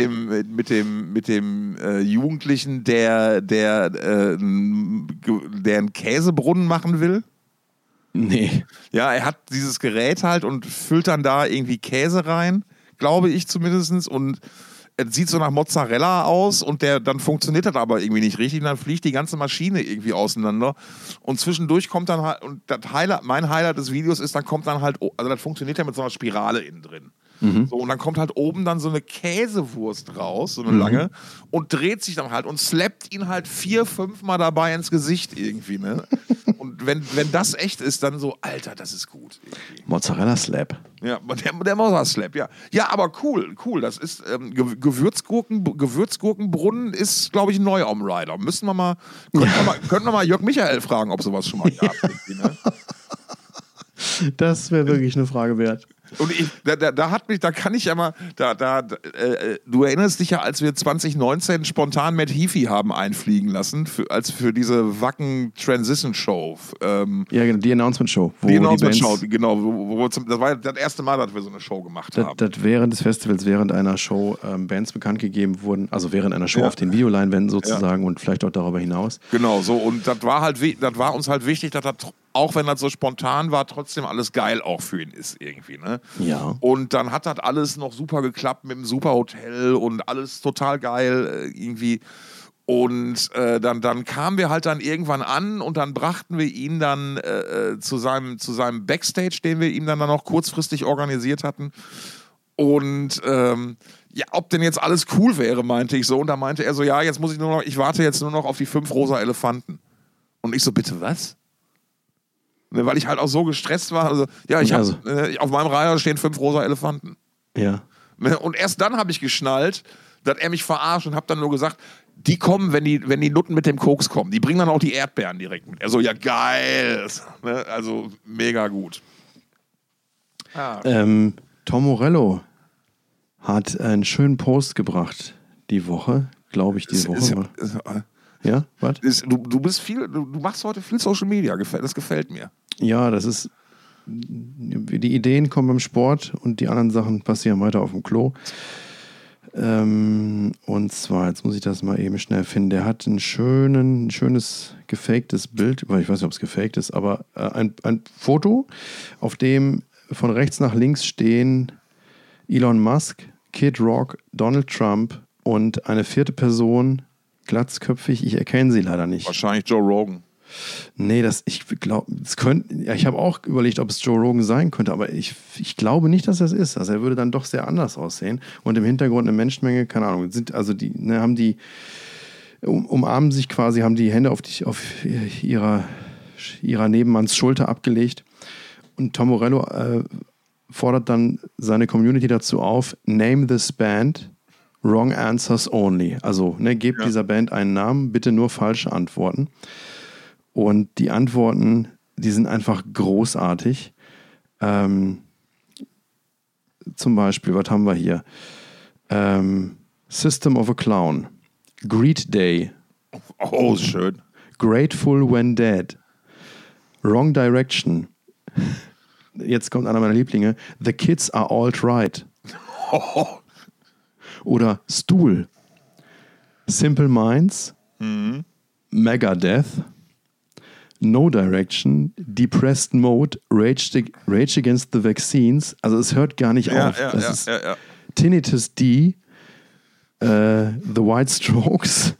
dem Jugendlichen, der einen Käsebrunnen machen will? Nee. Ja, er hat dieses Gerät halt und füllt dann da irgendwie Käse rein, glaube ich zumindest, und es sieht so nach Mozzarella aus und dann funktioniert das aber irgendwie nicht richtig und dann fliegt die ganze Maschine irgendwie auseinander und zwischendurch kommt dann halt, und mein Highlight des Videos ist, dann kommt dann halt, also das funktioniert ja mit so einer Spirale innen drin. So, und dann kommt halt oben dann so eine Käsewurst raus, so eine lange, und dreht sich dann halt und slappt ihn halt 4-5 Mal dabei ins Gesicht irgendwie, ne? Und wenn das echt ist, dann so, Alter, das ist gut. Irgendwie. Mozzarella Slap. Ja, der Mozzarella Slap, ja. Ja, aber cool. Das ist, Gewürzgurkenbrunnen ist, glaube ich, neu am Rider. Könnten wir mal Jörg Michael fragen, ob sowas schon mal gab. Ne? Das wäre wirklich eine Frage wert. Und du erinnerst dich ja, als wir 2019 spontan Matt Heafy haben einfliegen lassen, für diese Wacken Transition Show. Ja, genau, die Announcement Show. Die Announcement Show, genau. Das war das erste Mal, dass wir so eine Show gemacht haben. Das während des Festivals, während einer Show Bands bekannt gegeben wurden, also während einer Show auf den Videoleinwänden sozusagen und vielleicht auch darüber hinaus. Genau, so. Und das war uns halt wichtig, dass das, auch wenn das so spontan war, trotzdem alles geil auch für ihn ist irgendwie, ne? Ja. Und dann hat das alles noch super geklappt mit dem super Hotel und alles total geil irgendwie. Und dann kamen wir halt dann irgendwann an und dann brachten wir ihn dann zu seinem Backstage, den wir ihm dann noch kurzfristig organisiert hatten. Und ja, ob denn jetzt alles cool wäre, meinte ich so. Und da meinte er so, ja, ich warte jetzt nur noch auf die 5 rosa Elefanten. Und ich so, bitte was? Weil ich halt auch so gestresst war. Also, ja, auf meinem Reiher stehen 5 rosa Elefanten. Ja. Und erst dann habe ich geschnallt, dass er mich verarscht und habe dann nur gesagt, die kommen, wenn die Nutten mit dem Koks kommen. Die bringen dann auch die Erdbeeren direkt mit. Er so, ja geil. Also mega gut. Tom Morello hat einen schönen Post gebracht die Woche, glaube ich, diese Woche. Ja, was? Du machst heute viel Social Media, das gefällt mir. Ja, das ist, die Ideen kommen beim Sport und die anderen Sachen passieren weiter auf dem Klo. Und zwar, jetzt muss ich das mal eben schnell finden, der hat ein schönes gefaktes Bild, ich weiß nicht, ob es gefaked ist, aber ein Foto, auf dem von rechts nach links stehen Elon Musk, Kid Rock, Donald Trump und eine 4. Person, glatzköpfig, ich erkenne sie leider nicht. Wahrscheinlich Joe Rogan. Nee, ich habe auch überlegt, ob es Joe Rogan sein könnte, aber ich glaube nicht, dass das ist. Also er würde dann doch sehr anders aussehen. Und im Hintergrund eine Menschenmenge, keine Ahnung, umarmen sich quasi, haben die Hände auf ihrer Nebenmanns Schulter abgelegt. Und Tom Morello fordert dann seine Community dazu auf, name this band, wrong answers only. Also gebt dieser Band einen Namen, bitte nur falsche Antworten. Und die Antworten, die sind einfach großartig. Zum Beispiel, was haben wir hier? System of a Clown, Greet Day. Oh, schön. Grateful When Dead, Wrong Direction. Jetzt kommt einer meiner Lieblinge. The Kids Are Alt-Right. Oder Stool. Simple Minds. Megadeth. No Direction. Depressed Mode. Rage Against the Vaccines. Also es hört gar nicht auf. Das ist Tinnitus D. The White Strokes.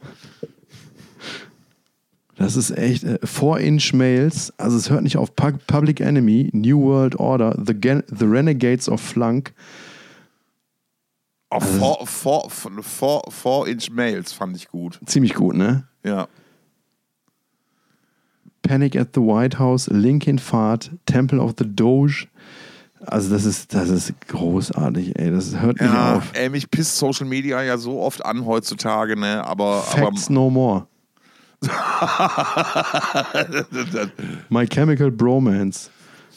Das ist echt 4-Inch Males, also es hört nicht auf. Public Enemy, New World Order, The Renegades of Flunk. Auf 4-Inch Males fand ich gut. Ziemlich gut, ne? Ja. Panic at the White House, Linkin Fart, Temple of the Doge. Also das ist großartig, ey. Das hört nicht auf. Ey, mich pisst Social Media ja so oft an heutzutage, ne? Facts no more. My Chemical Bromance.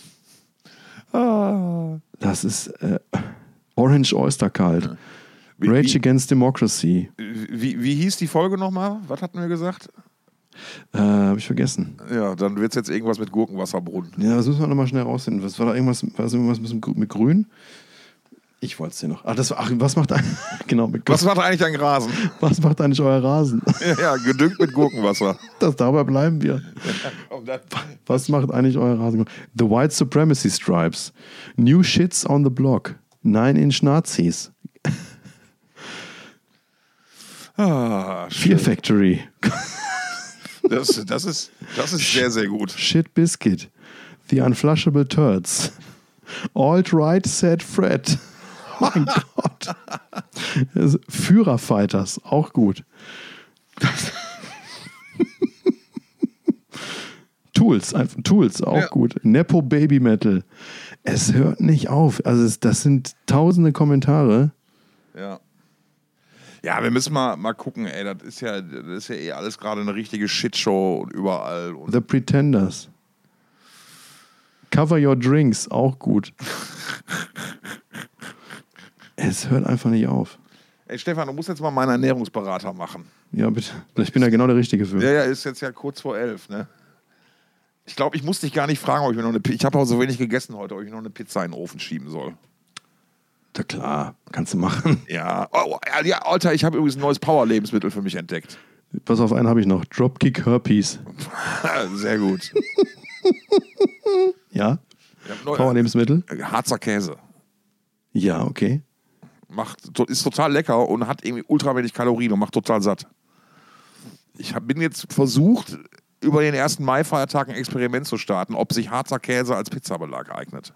Das ist Orange Oyster Cult. Rage Against Democracy. Wie hieß die Folge nochmal? Was hatten wir gesagt? Hab ich vergessen. Ja, dann wird es jetzt irgendwas mit Gurkenwasserbrunnen. Ja, das müssen wir nochmal schnell rausfinden. Was war da irgendwas mit Grün? Ich wollte es dir noch. Was macht was macht eigentlich dein Rasen? Was macht eigentlich euer Rasen? Ja, gedüngt mit Gurkenwasser. Dabei bleiben wir. Was macht eigentlich euer Rasen? The White Supremacy Stripes. New Shits on the Block. 9-Inch Nazis. Fear Factory. Das ist sehr, sehr gut. Shit Biscuit. The Unflushable Turds. Alt-Right Said Fred. mein Gott. Führerfighters, auch gut. Tools, auch gut. Nepo Baby Metal. Es hört nicht auf. Also das sind tausende Kommentare. Ja. Ja, wir müssen mal gucken, ey. Das ist ja eh alles gerade eine richtige Shitshow und überall. Und The Pretenders. Cover Your Drinks, auch gut. Es hört einfach nicht auf. Ey, Stefan, du musst jetzt mal meinen Ernährungsberater machen. Ja, bitte. Ich bin da genau der Richtige für. Ja, ist jetzt ja kurz vor 11, ne? Ich glaube, ich muss dich gar nicht fragen, ob ich mir noch eine Pizza... Ich habe auch so wenig gegessen heute, ob ich noch eine Pizza in den Ofen schieben soll. Ja klar, kannst du machen. Ja. Oh, ja, Alter, ich habe übrigens ein neues Power-Lebensmittel für mich entdeckt. Pass auf, einen habe ich noch. Dropkick Herpes. Sehr gut. Ja? Power-Lebensmittel? Harzer Käse. Ja, okay. Ist total lecker und hat irgendwie ultra wenig Kalorien und macht total satt. Ich bin jetzt versucht, über den 1. Mai-Feiertag ein Experiment zu starten, ob sich Harzer Käse als Pizzabelag eignet.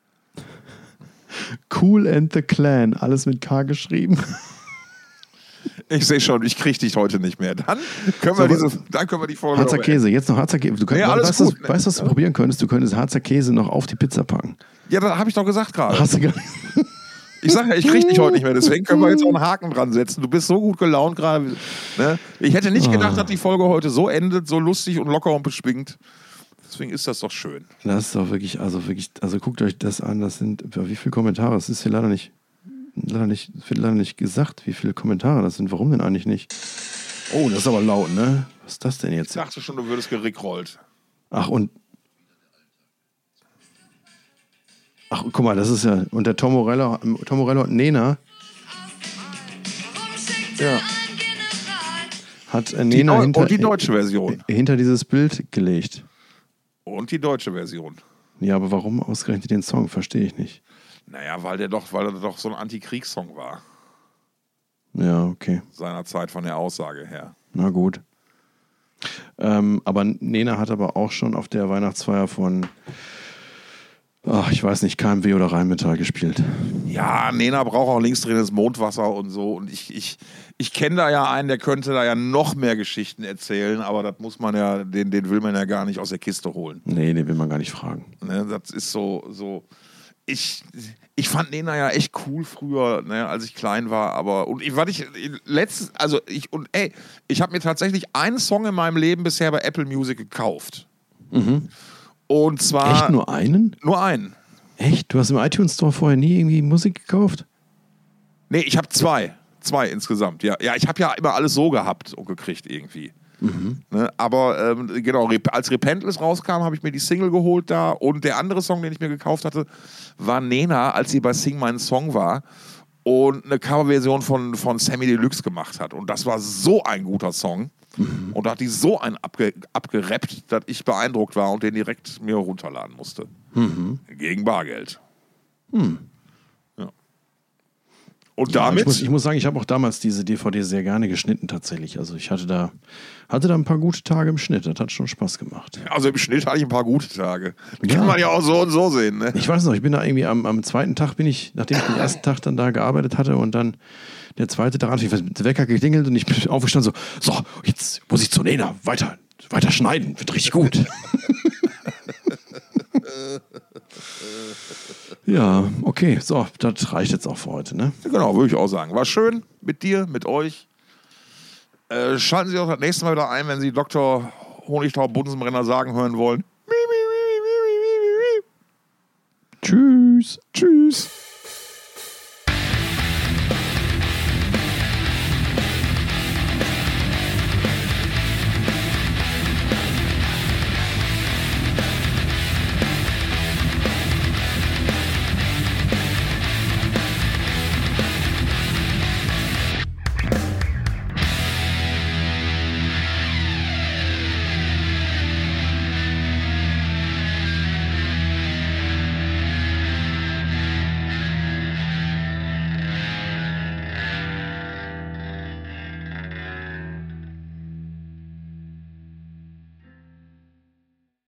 Cool and the Clan, alles mit K geschrieben. Ich sehe schon, ich kriege dich heute nicht mehr. Dann können wir die Folge... Harzer Käse, jetzt noch Harzer Käse. Weißt du, was du probieren könntest? Du könntest Harzer Käse noch auf die Pizza packen. Ja, das habe ich doch gesagt gerade. Hast du gar nicht. Ich sage ja, ich kriege dich heute nicht mehr, deswegen können wir jetzt auch einen Haken dran setzen. Du bist so gut gelaunt gerade. Ne? Ich hätte nicht gedacht, dass die Folge heute so endet, so lustig und locker und beschwingt. Deswegen ist das doch schön. Das ist doch wirklich, also guckt euch das an, das sind, wie viele Kommentare, es ist hier leider nicht gesagt, wie viele Kommentare das sind. Warum denn eigentlich nicht? Oh, das ist aber laut, ne? Was ist das denn jetzt? Ich dachte schon, du würdest gerickrollt. Ach, guck mal, das ist ja, und der Tom Morello und Nena. Ja. Hat Nena und die deutsche Version. Hinter dieses Bild gelegt. Und die deutsche Version. Ja, aber warum ausgerechnet den Song? Verstehe ich nicht. Naja, weil er doch so ein Antikriegssong war. Ja, okay. Seinerzeit von der Aussage her. Na gut. Aber Nena hat aber auch schon auf der Weihnachtsfeier von, ich weiß nicht, KMW oder Rheinmetall gespielt. Ja, Nena braucht auch linksdrehendes Mondwasser und so. Und ich kenne da ja einen, der könnte da ja noch mehr Geschichten erzählen, aber das muss man ja, den will man ja gar nicht aus der Kiste holen. Nee, den will man gar nicht fragen. Ne, das ist so. Ich fand Nena ja echt cool früher, ne, als ich klein war, aber ich habe mir tatsächlich einen Song in meinem Leben bisher bei Apple Music gekauft. Mhm. Und zwar... Echt, nur einen? Nur einen. Echt? Du hast im iTunes Store vorher nie irgendwie Musik gekauft? Nee, ich habe zwei. Zwei insgesamt, ja. Ja, ich habe ja immer alles so gehabt und gekriegt irgendwie. Mhm. Ne, aber genau, als Repentless rauskam, habe ich mir die Single geholt da und der andere Song, den ich mir gekauft hatte, war Nena, als sie bei Sing Mein Song war und eine Coverversion von Sammy Deluxe gemacht hat. Und das war so ein guter Song. Mhm. Und da hat die so einen abgerappt, dass ich beeindruckt war und den direkt mir runterladen musste. Mhm. Gegen Bargeld. Mhm. Ja. Und damit... Ich muss sagen, ich habe auch damals diese DVD sehr gerne geschnitten tatsächlich. Also ich hatte da ein paar gute Tage im Schnitt. Das hat schon Spaß gemacht. Also im Schnitt hatte ich ein paar gute Tage. Ja. Kann man ja auch so und so sehen. Ne? Ich weiß noch, ich bin da irgendwie am zweiten Tag nachdem ich den ersten Tag dann da gearbeitet hatte und dann der zweite Tag hat der Wecker geklingelt und ich bin aufgestanden so, jetzt muss ich zu Nena, weiter schneiden, wird richtig gut. Ja, okay, so, das reicht jetzt auch für heute, ne? Genau, würde ich auch sagen. War schön mit dir, mit euch. Schalten Sie auch das nächste Mal wieder ein, wenn Sie Dr. Honigtaub-Bunsenbrenner sagen hören wollen. Tschüss. Tschüss.